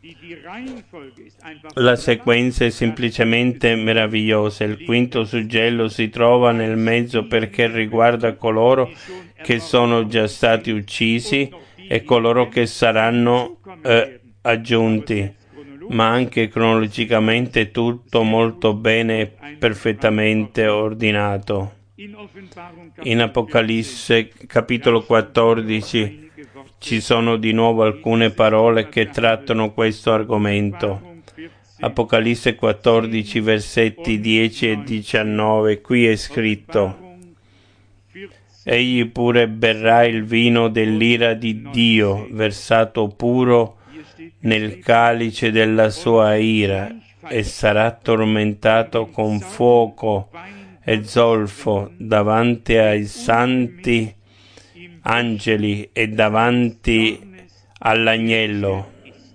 La sequenza è semplicemente meravigliosa. Il quinto suggello si trova nel mezzo perché riguarda coloro che sono già stati uccisi e coloro che saranno aggiunti, ma anche cronologicamente tutto molto bene e perfettamente ordinato. In Apocalisse capitolo 14 ci sono di nuovo alcune parole che trattano questo argomento. Apocalisse 14 versetti 10 e 19, qui è scritto: egli pure berrà il vino dell'ira di Dio, versato puro nel calice della sua ira, e sarà tormentato con fuoco e zolfo davanti ai santi angeli e davanti all'agnello.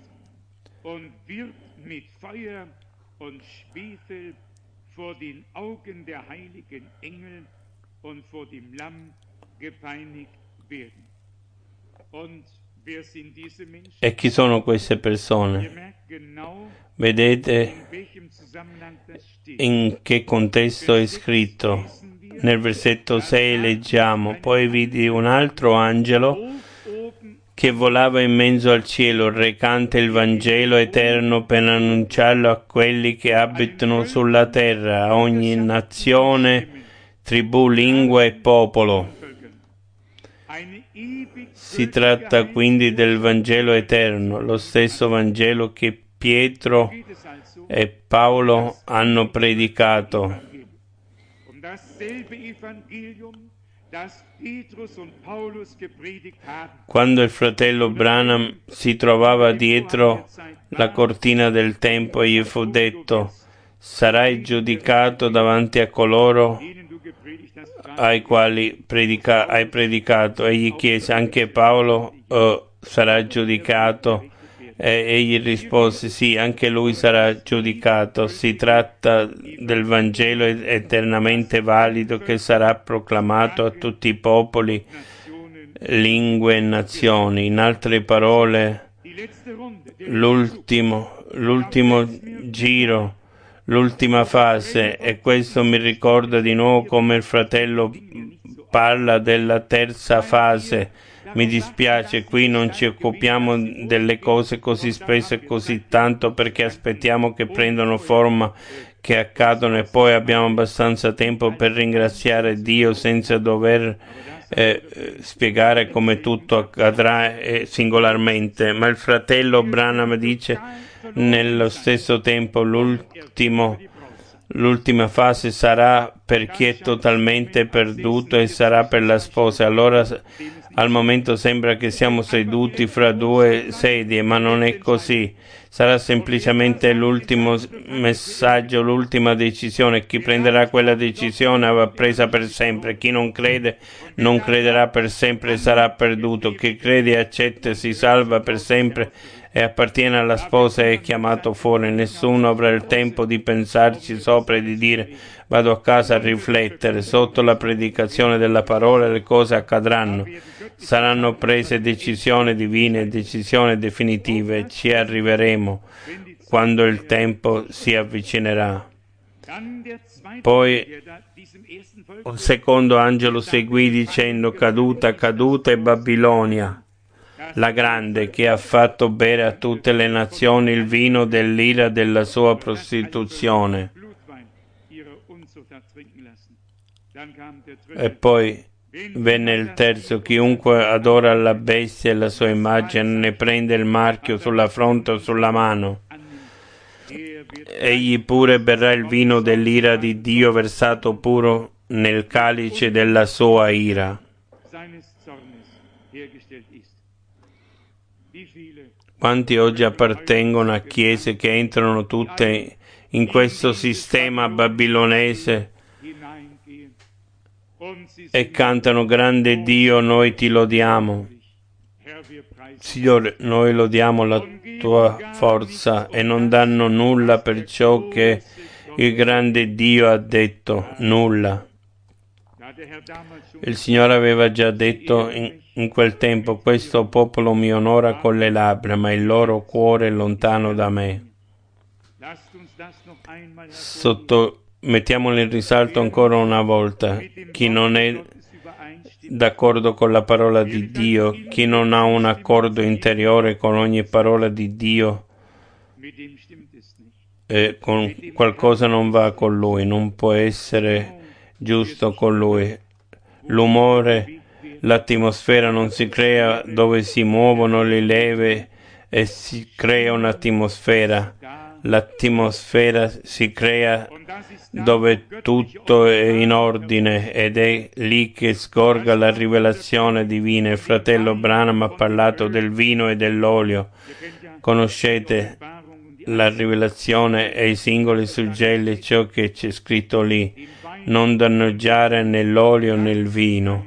E chi sono queste persone? Vedete in che contesto è scritto? Nel versetto 6 leggiamo: poi vidi un altro angelo che volava in mezzo al cielo, recante il Vangelo eterno per annunciarlo a quelli che abitano sulla terra, a ogni nazione, tribù, lingua e popolo. Si tratta quindi del Vangelo eterno, lo stesso Vangelo che Pietro e Paolo hanno predicato. Quando il fratello Branham si trovava dietro la cortina del tempo, gli fu detto: sarai giudicato davanti a coloro ai quali hai predicato. Egli chiese: anche Paolo sarà giudicato? E egli rispose: sì, anche lui sarà giudicato. Si tratta del Vangelo eternamente valido che sarà proclamato a tutti i popoli, lingue e nazioni. In altre parole, l'ultimo giro, l'ultima fase, e questo mi ricorda di nuovo come il fratello parla della terza fase, Mi dispiace, qui non ci occupiamo delle cose così spesso e così tanto perché aspettiamo che prendano forma, che accadano, e poi abbiamo abbastanza tempo per ringraziare Dio senza dover spiegare come tutto accadrà singolarmente. Ma il fratello Branham dice nello stesso tempo l'ultima fase sarà per chi è totalmente perduto e sarà per la sposa. Allora al momento sembra che siamo seduti fra due sedie, ma non è così. Sarà semplicemente l'ultimo messaggio, l'ultima decisione. Chi prenderà quella decisione avrà presa per sempre. Chi non crede non crederà per sempre e sarà perduto. Chi crede e accetta si salva per sempre e appartiene alla sposa e è chiamato fuori. Nessuno avrà il tempo di pensarci sopra e di dire vado a casa a riflettere. Sotto la predicazione della parola le cose accadranno. Saranno prese decisioni divine, decisioni definitive. Ci arriveremo quando il tempo si avvicinerà. Poi un secondo angelo seguì dicendo caduta, caduta è Babilonia, la grande, che ha fatto bere a tutte le nazioni il vino dell'ira della sua prostituzione. E poi venne il terzo: chiunque adora la bestia e la sua immagine ne prende il marchio sulla fronte o sulla mano. Egli pure berrà il vino dell'ira di Dio versato puro nel calice della sua ira. Quanti oggi appartengono a chiese che entrano tutte in questo sistema babilonese e cantano grande Dio, noi ti lodiamo. Signore, noi lodiamo la tua forza e non danno nulla per ciò che il grande Dio ha detto, nulla. Il Signore aveva già detto in quel tempo, questo popolo mi onora con le labbra, ma il loro cuore è lontano da me. Mettiamolo in risalto ancora una volta. Chi non è d'accordo con la parola di Dio, chi non ha un accordo interiore con ogni parola di Dio, con qualcosa non va con lui, non può essere giusto con lui. L'umore, l'atmosfera non si crea dove si muovono le leve e si crea un'atmosfera. L'atmosfera si crea dove tutto è in ordine ed è lì che sgorga la rivelazione divina. Il fratello Branham ha parlato del vino e dell'olio. Conoscete la rivelazione e i singoli suggelli, ciò che c'è scritto lì. Non danneggiare nell'olio né nel vino.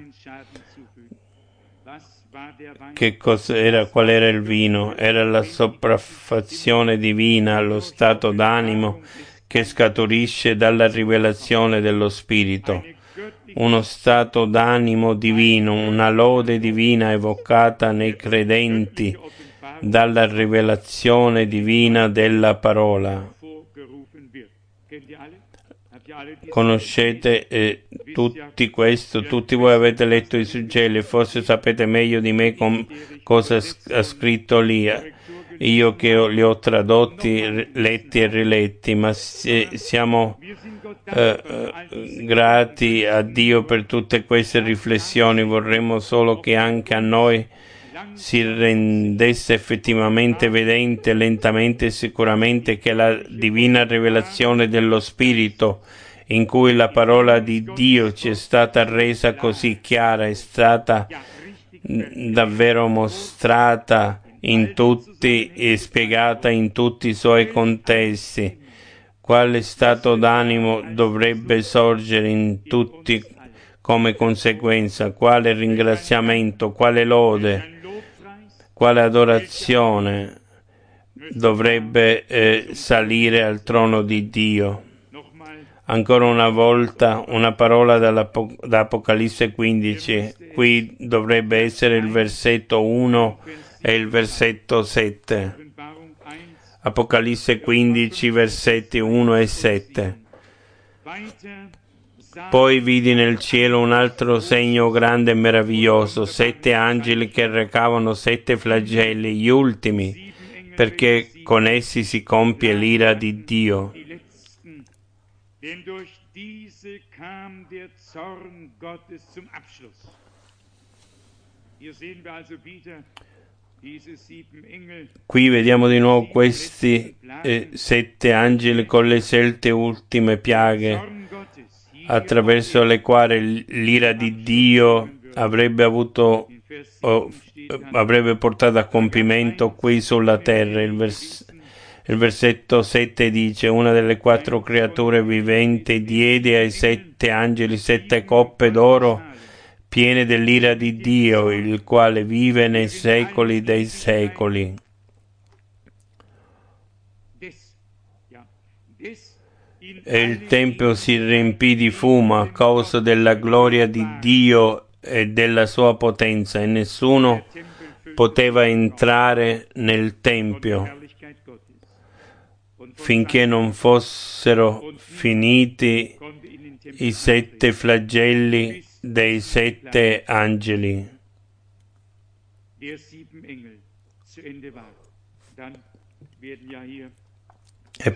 Che cos'era? Qual era il vino? Era la sopraffazione divina, lo stato d'animo che scaturisce dalla rivelazione dello Spirito. Uno stato d'animo divino, una lode divina evocata nei credenti dalla rivelazione divina della parola. Conoscete tutti questo, tutti voi avete letto i suggelli, forse sapete meglio di me cosa ha scritto lì. Io che li ho tradotti, letti e riletti, ma siamo grati a Dio per tutte queste riflessioni. Vorremmo solo che anche a noi si rendesse effettivamente vedente, lentamente e sicuramente, che la divina rivelazione dello Spirito, in cui la parola di Dio ci è stata resa così chiara, è stata davvero mostrata in tutti e spiegata in tutti i suoi contesti. Quale stato d'animo dovrebbe sorgere in tutti come conseguenza? Quale ringraziamento, quale lode, quale adorazione dovrebbe salire al trono di Dio? Ancora una volta una parola da Apocalisse 15, qui dovrebbe essere il versetto 1 e il versetto 7. Apocalisse 15, versetti 1 e 7. Poi vidi nel cielo un altro segno grande e meraviglioso, 7 angeli che recavano 7 flagelli, gli ultimi, perché con essi si compie l'ira di Dio. Qui vediamo di nuovo questi 7 angeli con le 7 ultime piaghe, attraverso le quali l'ira di Dio avrebbe portato a compimento qui sulla terra. Il versetto 7 dice: una delle 4 creature viventi diede ai 7 angeli 7 coppe d'oro piene dell'ira di Dio, il quale vive nei secoli dei secoli. E il tempio si riempì di fumo a causa della gloria di Dio e della sua potenza, e nessuno poteva entrare nel tempio finché non fossero finiti i 7 flagelli dei 7 angeli. E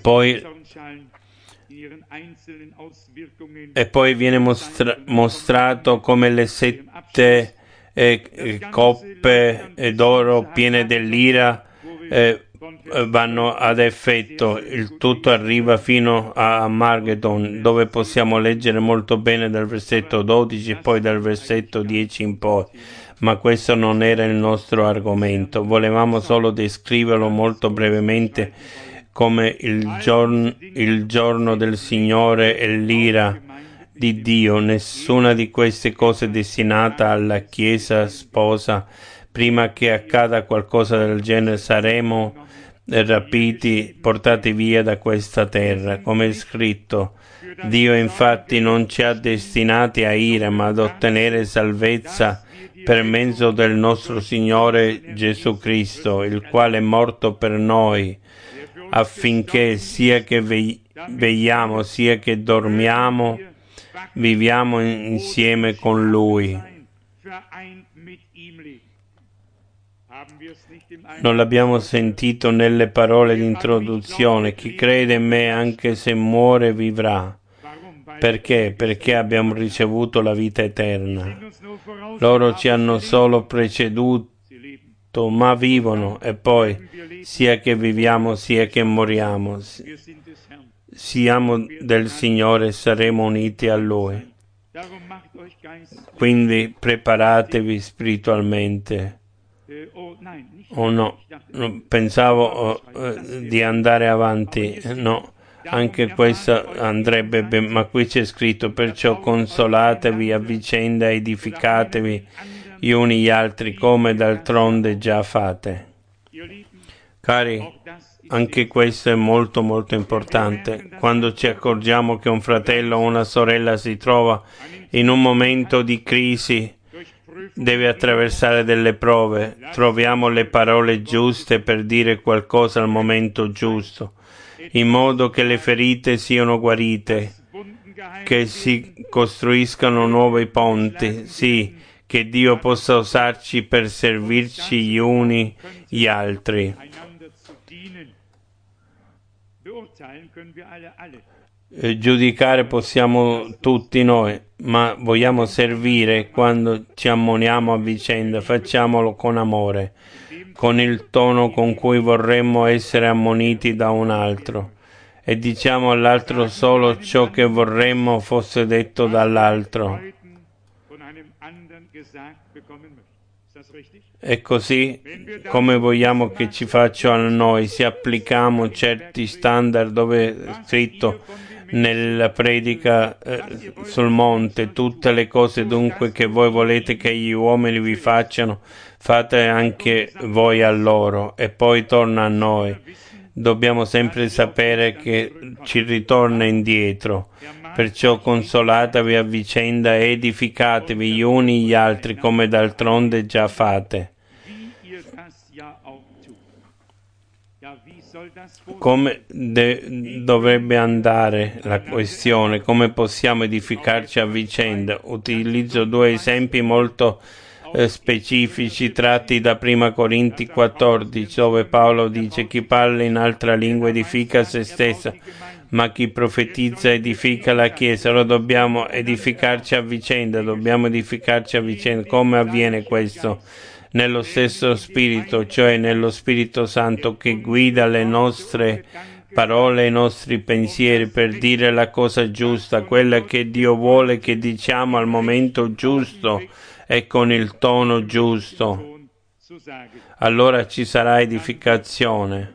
poi viene mostrato come le 7 coppe d'oro piene dell'ira vanno ad effetto. Il tutto arriva fino a Margedon, dove possiamo leggere molto bene dal versetto 12 e poi dal versetto 10 in poi. Ma questo non era il nostro argomento, volevamo solo descriverlo molto brevemente come il giorno del Signore e l'ira di Dio. Nessuna di queste cose è destinata alla Chiesa sposa. Prima che accada qualcosa del genere saremo rapiti, portati via da questa terra. Come è scritto, Dio infatti non ci ha destinati a ira, ma ad ottenere salvezza per mezzo del nostro Signore Gesù Cristo, il quale è morto per noi, affinché sia che vegliamo sia che dormiamo, viviamo insieme con Lui. Non l'abbiamo sentito nelle parole di introduzione: chi crede in me, anche se muore, vivrà. Perché? Perché abbiamo ricevuto la vita eterna. Loro ci hanno solo preceduto, ma vivono, e poi sia che viviamo sia che moriamo, siamo del Signore e saremo uniti a Lui. Quindi preparatevi spiritualmente. Pensavo di andare avanti, no, anche questo andrebbe bene, ma qui c'è scritto: perciò consolatevi a vicenda, edificatevi gli uni gli altri, come d'altronde già fate. Cari, anche questo è molto molto importante. Quando ci accorgiamo che un fratello o una sorella si trova in un momento di crisi, deve attraversare delle prove, troviamo le parole giuste per dire qualcosa al momento giusto, in modo che le ferite siano guarite, che si costruiscano nuovi ponti, sì, che Dio possa usarci per servirci gli uni gli altri. Giudicare possiamo tutti noi, ma vogliamo servire. Quando ci ammoniamo a vicenda, facciamolo con amore, con il tono con cui vorremmo essere ammoniti da un altro, e diciamo all'altro solo ciò che vorremmo fosse detto dall'altro. E così come vogliamo che ci facciano a noi, se applichiamo certi standard, dove è scritto nella predica sul monte: tutte le cose dunque che voi volete che gli uomini vi facciano, fate anche voi a loro. E poi torna a noi. Dobbiamo sempre sapere che ci ritorna indietro. Perciò consolatevi a vicenda e edificatevi gli uni gli altri, come d'altronde già fate. come dovrebbe andare la questione, come possiamo edificarci a vicenda. Utilizzo due esempi molto specifici tratti da Prima Corinti 14, dove Paolo dice: chi parla in altra lingua edifica se stessa, ma chi profetizza edifica la Chiesa. Allora dobbiamo edificarci a vicenda, Come avviene questo? Nello stesso Spirito, cioè nello Spirito Santo che guida le nostre parole e i nostri pensieri per dire la cosa giusta, quella che Dio vuole che diciamo al momento giusto e con il tono giusto. Allora ci sarà edificazione.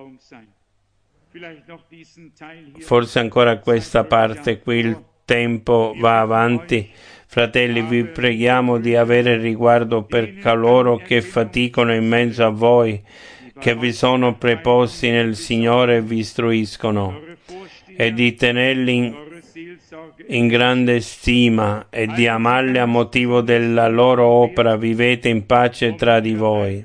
Forse ancora questa parte qui, il tempo va avanti. Fratelli, vi preghiamo di avere riguardo per coloro che faticano in mezzo a voi, che vi sono preposti nel Signore e vi istruiscono, e di tenerli in grande stima e di amarli a motivo della loro opera. Vivete in pace tra di voi.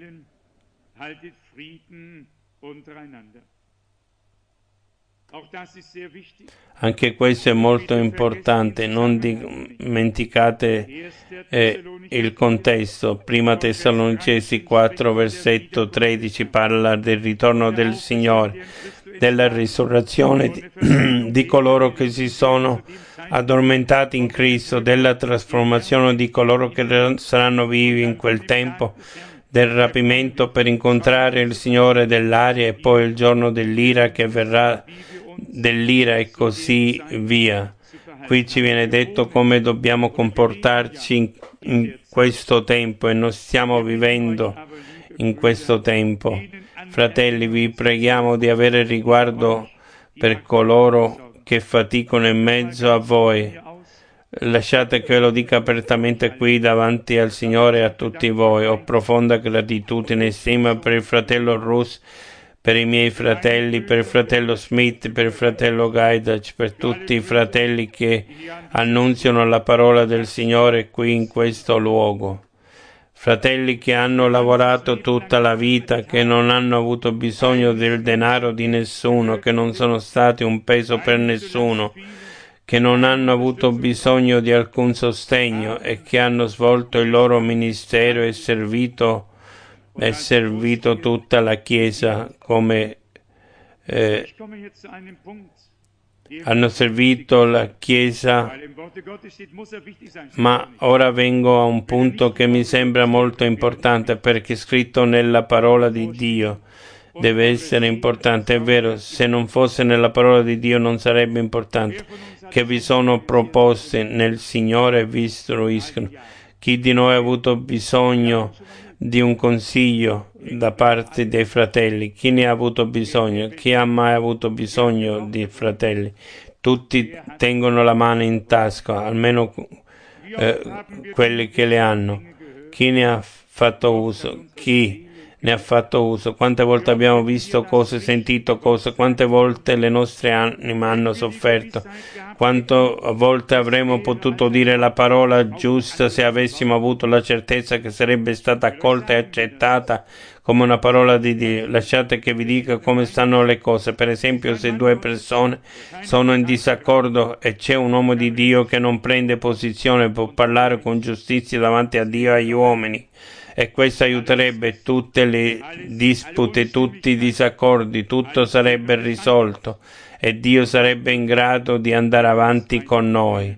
Anche questo è molto importante, non dimenticate il contesto. Prima Tessalonicesi 4, versetto 13 parla del ritorno del Signore, della risurrezione di coloro che si sono addormentati in Cristo, della trasformazione di coloro che saranno vivi in quel tempo, del rapimento per incontrare il Signore dell'aria e poi il giorno dell'ira che verrà, dell'ira e così via. Qui ci viene detto come dobbiamo comportarci in questo tempo e non stiamo vivendo in questo tempo. Fratelli, vi preghiamo di avere riguardo per coloro che faticano in mezzo a voi. Lasciate che lo dica apertamente qui davanti al Signore e a tutti voi. Ho profonda gratitudine e stima per il fratello Russ, per i miei fratelli, per il fratello Smith, per il fratello Gaidach, per tutti i fratelli che annunziano la parola del Signore qui in questo luogo. Fratelli che hanno lavorato tutta la vita, che non hanno avuto bisogno del denaro di nessuno, che non sono stati un peso per nessuno, che non hanno avuto bisogno di alcun sostegno e che hanno svolto il loro ministero e servito tutta la Chiesa come hanno servito la Chiesa. Ma ora vengo a un punto che mi sembra molto importante, perché è scritto nella parola di Dio. Deve essere importante, è vero, se non fosse nella parola di Dio non sarebbe importante, che vi sono proposte nel Signore e vi istruiscono. Chi di noi ha avuto bisogno di un consiglio da parte dei fratelli? Chi ne ha avuto bisogno? Chi ha mai avuto bisogno di fratelli? Tutti tengono la mano in tasca, almeno quelli che le hanno. Chi ne ha fatto uso? Chi ne ha fatto uso? Quante volte abbiamo visto cose, sentito cose, quante volte le nostre anime hanno sofferto, quante volte avremmo potuto dire la parola giusta se avessimo avuto la certezza che sarebbe stata accolta e accettata come una parola di Dio. Lasciate che vi dica come stanno le cose. Per esempio, se due persone sono in disaccordo e c'è un uomo di Dio che non prende posizione, può parlare con giustizia davanti a Dio e agli uomini. E questo aiuterebbe tutte le dispute, tutti i disaccordi, tutto sarebbe risolto e Dio sarebbe in grado di andare avanti con noi.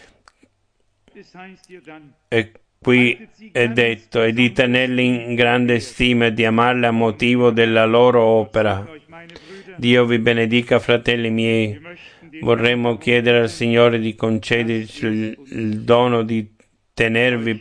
E qui è detto, e di tenerli in grande stima e di amarli a motivo della loro opera. Dio vi benedica, fratelli miei. Vorremmo chiedere al Signore di concederci il dono di tenervi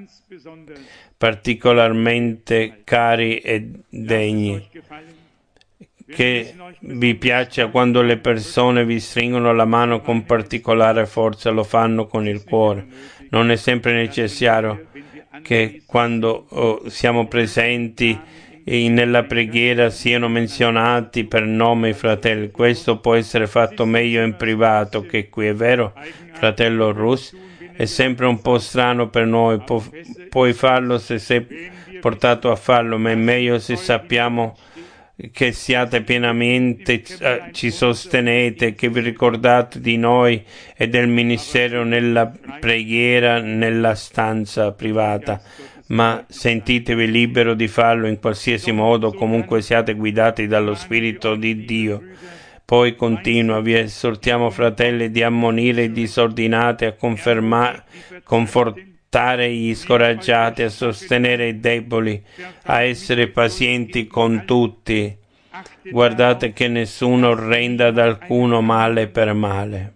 particolarmente cari e degni, che vi piaccia quando le persone vi stringono la mano con particolare forza, lo fanno con il cuore. Non è sempre necessario che quando siamo presenti nella preghiera siano menzionati per nome i fratelli. Questo può essere fatto meglio in privato che qui, è vero, fratello Russ? È sempre un po' strano per noi, puoi farlo se sei portato a farlo, ma è meglio se sappiamo che siate pienamente, ci sostenete, che vi ricordate di noi e del ministero nella preghiera, nella stanza privata, ma sentitevi libero di farlo in qualsiasi modo, comunque siate guidati dallo Spirito di Dio. Poi continua, vi esortiamo fratelli di ammonire i disordinati, a confortare gli scoraggiati, a sostenere i deboli, a essere pazienti con tutti. Guardate che nessuno renda ad alcuno male per male.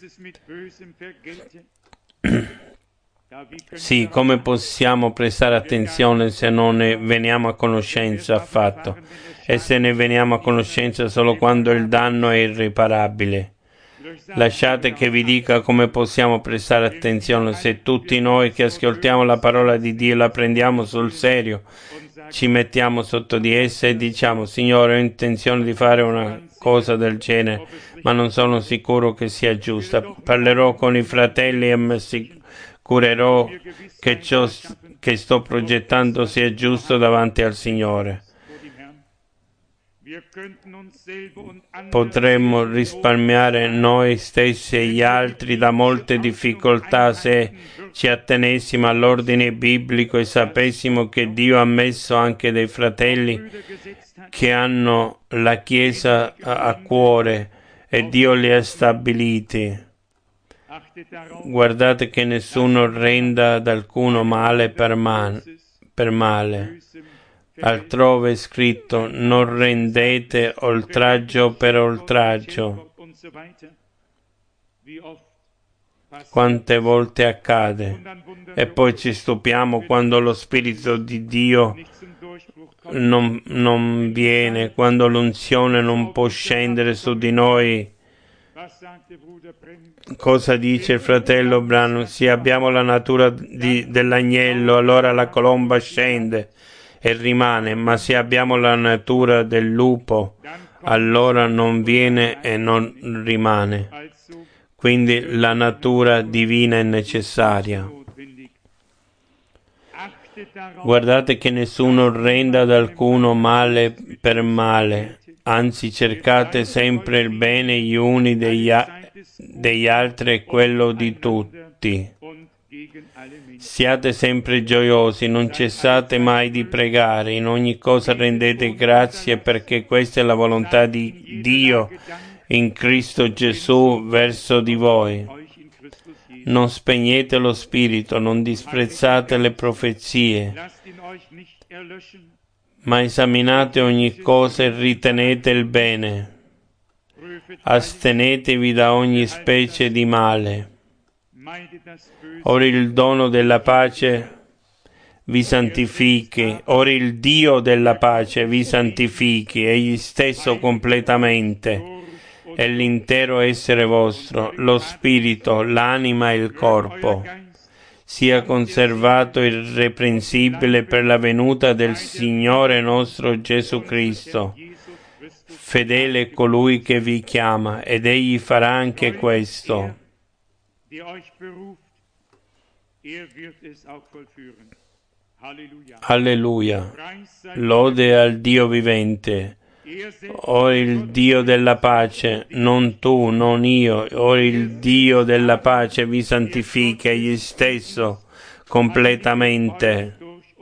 Sì, come possiamo prestare attenzione se non ne veniamo a conoscenza affatto? E se ne veniamo a conoscenza solo quando il danno è irreparabile. Lasciate che vi dica come possiamo prestare attenzione se tutti noi che ascoltiamo la parola di Dio la prendiamo sul serio, ci mettiamo sotto di essa e diciamo: Signore, ho intenzione di fare una cosa del genere, ma non sono sicuro che sia giusta. Parlerò con i fratelli e mi assicurerò che ciò che sto progettando sia giusto davanti al Signore. Potremmo risparmiare noi stessi e gli altri da molte difficoltà se ci attenessimo all'ordine biblico e sapessimo che Dio ha messo anche dei fratelli che hanno la Chiesa a cuore e Dio li ha stabiliti. Guardate che nessuno renda ad alcuno male per male. Altrove è scritto: non rendete oltraggio per oltraggio. Quante volte accade? E poi ci stupiamo quando lo Spirito di Dio non viene, quando l'unzione non può scendere su di noi. Cosa dice il fratello Branham? Se abbiamo la natura dell'agnello, allora la colomba scende e rimane, ma se abbiamo la natura del lupo, allora non viene e non rimane. Quindi la natura divina è necessaria. Guardate che nessuno renda ad alcuno male per male, anzi cercate sempre il bene gli uni degli altri e quello di tutti. Siate sempre gioiosi, non cessate mai di pregare, in ogni cosa rendete grazie perché questa è la volontà di Dio in Cristo Gesù verso di voi. Non spegnete lo spirito, non disprezzate le profezie, ma esaminate ogni cosa e ritenete il bene. Astenetevi da ogni specie di male. Ora il dono della pace vi santifichi, ora il Dio della pace vi santifichi, egli stesso completamente, e l'intero essere vostro, lo spirito, l'anima e il corpo, sia conservato irreprensibile per la venuta del Signore nostro Gesù Cristo. Fedele è colui che vi chiama, ed egli farà anche questo. Alleluia. Lode al Dio vivente. O il Dio della pace, non tu, non io, o il Dio della pace vi santifica egli stesso completamente.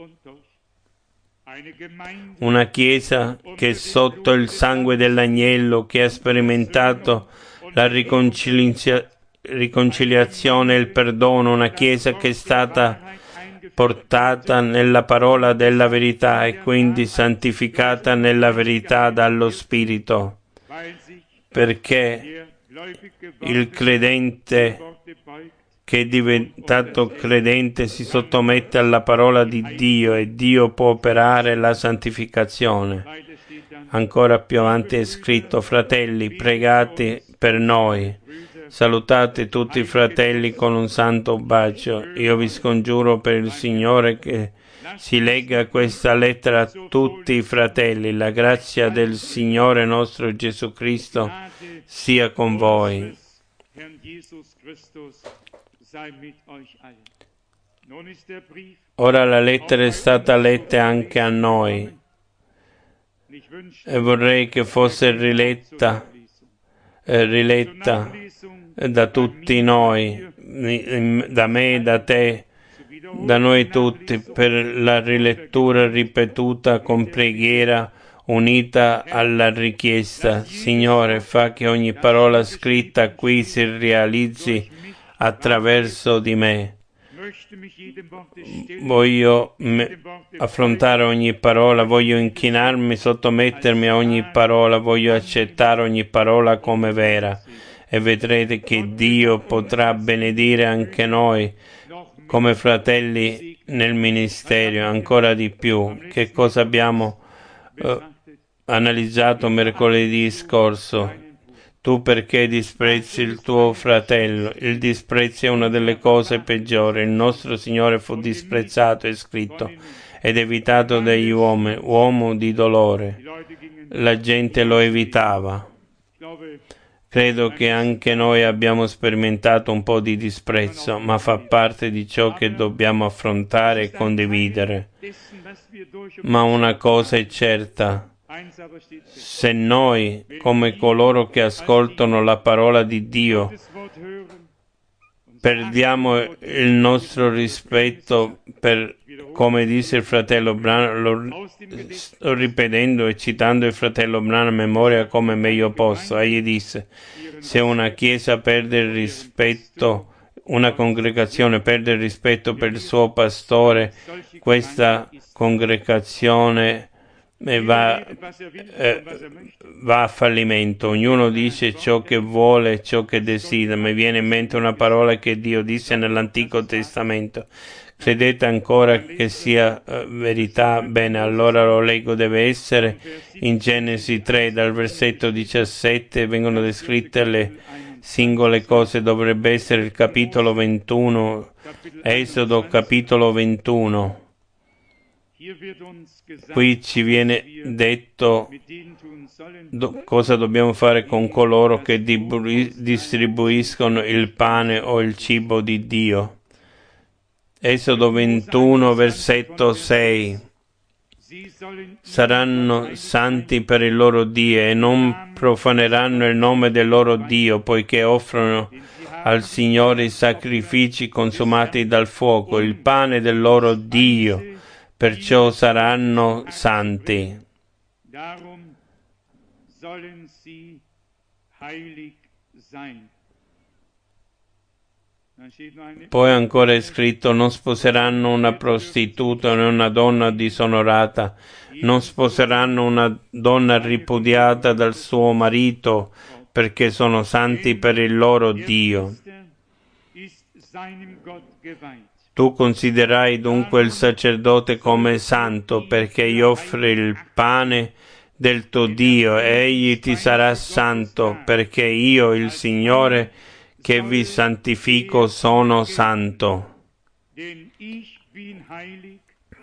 Una Chiesa che sotto il sangue dell'agnello, che ha sperimentato la riconciliazione e il perdono, una Chiesa che è stata portata nella parola della verità e quindi santificata nella verità dallo Spirito, perché il credente che è diventato credente si sottomette alla parola di Dio e Dio può operare la santificazione. Ancora più avanti è scritto: fratelli, pregate per noi. Salutate tutti i fratelli con un santo bacio. Io vi scongiuro per il Signore che si legga questa lettera a tutti i fratelli. La grazia del Signore nostro Gesù Cristo sia con voi. Ora la lettera è stata letta anche a noi. e vorrei che fosse riletta da tutti noi, da me, da te, da noi tutti, per la rilettura ripetuta con preghiera unita alla richiesta. Signore, fa che ogni parola scritta qui si realizzi attraverso di me. Voglio affrontare ogni parola, voglio inchinarmi, sottomettermi a ogni parola, voglio accettare ogni parola come vera e vedrete che Dio potrà benedire anche noi come fratelli nel ministero ancora di più. Che cosa abbiamo analizzato mercoledì scorso? Tu perché disprezzi il tuo fratello? Il disprezzo è una delle cose peggiori. Il nostro Signore fu disprezzato, è scritto, ed evitato dagli uomini, uomo di dolore. La gente lo evitava. Credo che anche noi abbiamo sperimentato un po' di disprezzo, ma fa parte di ciò che dobbiamo affrontare e condividere. Ma una cosa è certa: se noi, come coloro che ascoltano la parola di Dio, perdiamo il nostro rispetto per, come dice il fratello Branham, lo sto ripetendo e citando il fratello Branham a memoria come meglio posso. Egli disse: se una chiesa perde il rispetto, una congregazione perde il rispetto per il suo pastore, questa congregazione va a fallimento. Ognuno dice ciò che vuole, ciò che desidera. Mi viene in mente una parola che Dio disse nell'Antico Testamento. Credete ancora che sia verità? Bene, allora lo leggo. Deve essere in Genesi 3, dal versetto 17, vengono descritte le singole cose. Dovrebbe essere il capitolo 21, Esodo capitolo 21. Qui ci viene detto cosa dobbiamo fare con coloro che distribuiscono il pane o il cibo di Dio. Esodo 21, versetto 6. Saranno santi per il loro Dio e non profaneranno il nome del loro Dio, poiché offrono al Signore i sacrifici consumati dal fuoco, il pane del loro Dio. Perciò saranno santi. Poi ancora è scritto: non sposeranno una prostituta né una donna disonorata, non sposeranno una donna ripudiata dal suo marito, perché sono santi per il loro Dio. Tu considerai dunque il sacerdote come santo, perché gli offri il pane del tuo Dio, e egli ti sarà santo, perché io, il Signore, che vi santifico, sono santo. Denn ich bin heilig,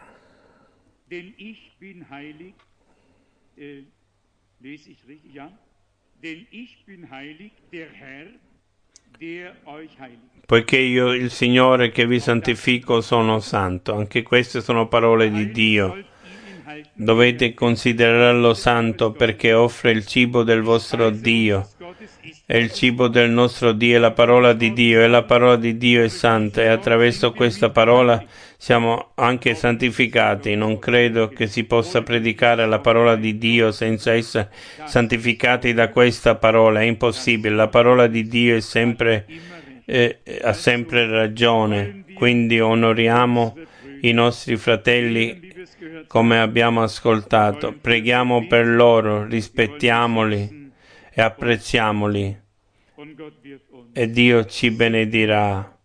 lese ich richtig, ja? Denn ich bin heilig, der Herr, der euch heiligt. Poiché io, il Signore, che vi santifico, sono santo. Anche queste sono parole di Dio. Dovete considerarlo santo perché offre il cibo del vostro Dio. E il cibo del nostro Dio è la parola di Dio, e la parola di Dio è santa, e attraverso questa parola siamo anche santificati. Non credo che si possa predicare la parola di Dio senza essere santificati da questa parola. È impossibile. La parola di Dio è sempre ha sempre ragione, quindi onoriamo i nostri fratelli come abbiamo ascoltato, preghiamo per loro, rispettiamoli e apprezziamoli, e Dio ci benedirà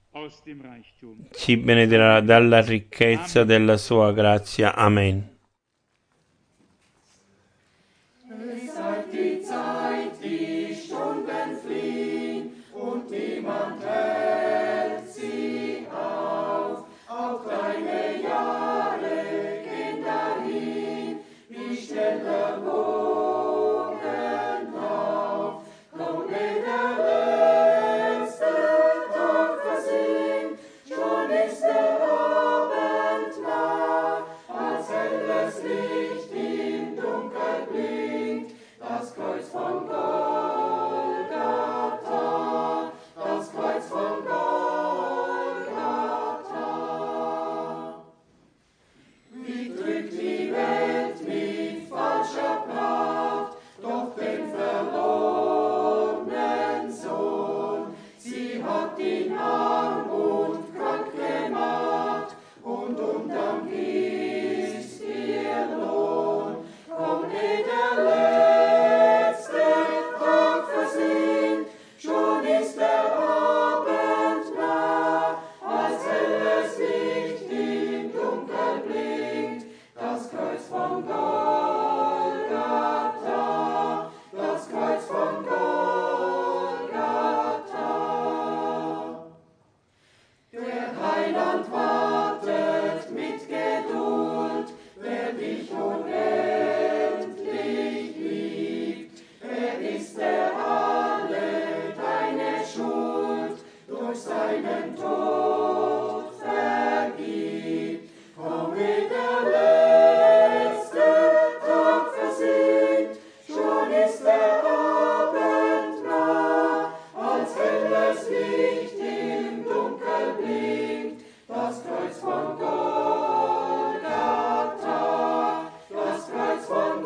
dalla ricchezza della sua grazia. Amen. Heiland wartet mit Geduld, wer dich unendlich liebt. Er ist, der alle deine Schuld durch seinen Tod vergibt. Komm, ehe der letzte Tag versinkt, schon ist der Abend nah, als helles Licht im Dunkel blinkt, das Kreuz von Golgatha, das Kreuz von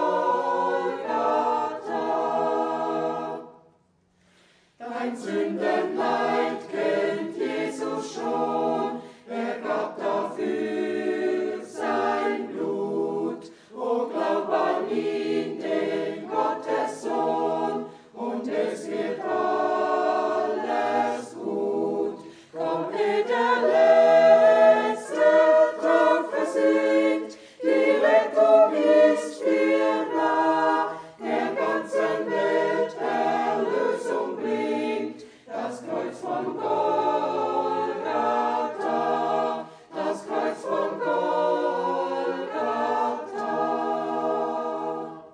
Golgatha. Dein Sündenleid kennt Jesus schon, er gab dafür sein Blut. O glaub an ihn, den Gottessohn, und es wird alles gut. Komm, ehe der letzte Tag versinkt, die Rettung ist dir nah, der ganzen Welt Erlösung bringt das Kreuz von Gott.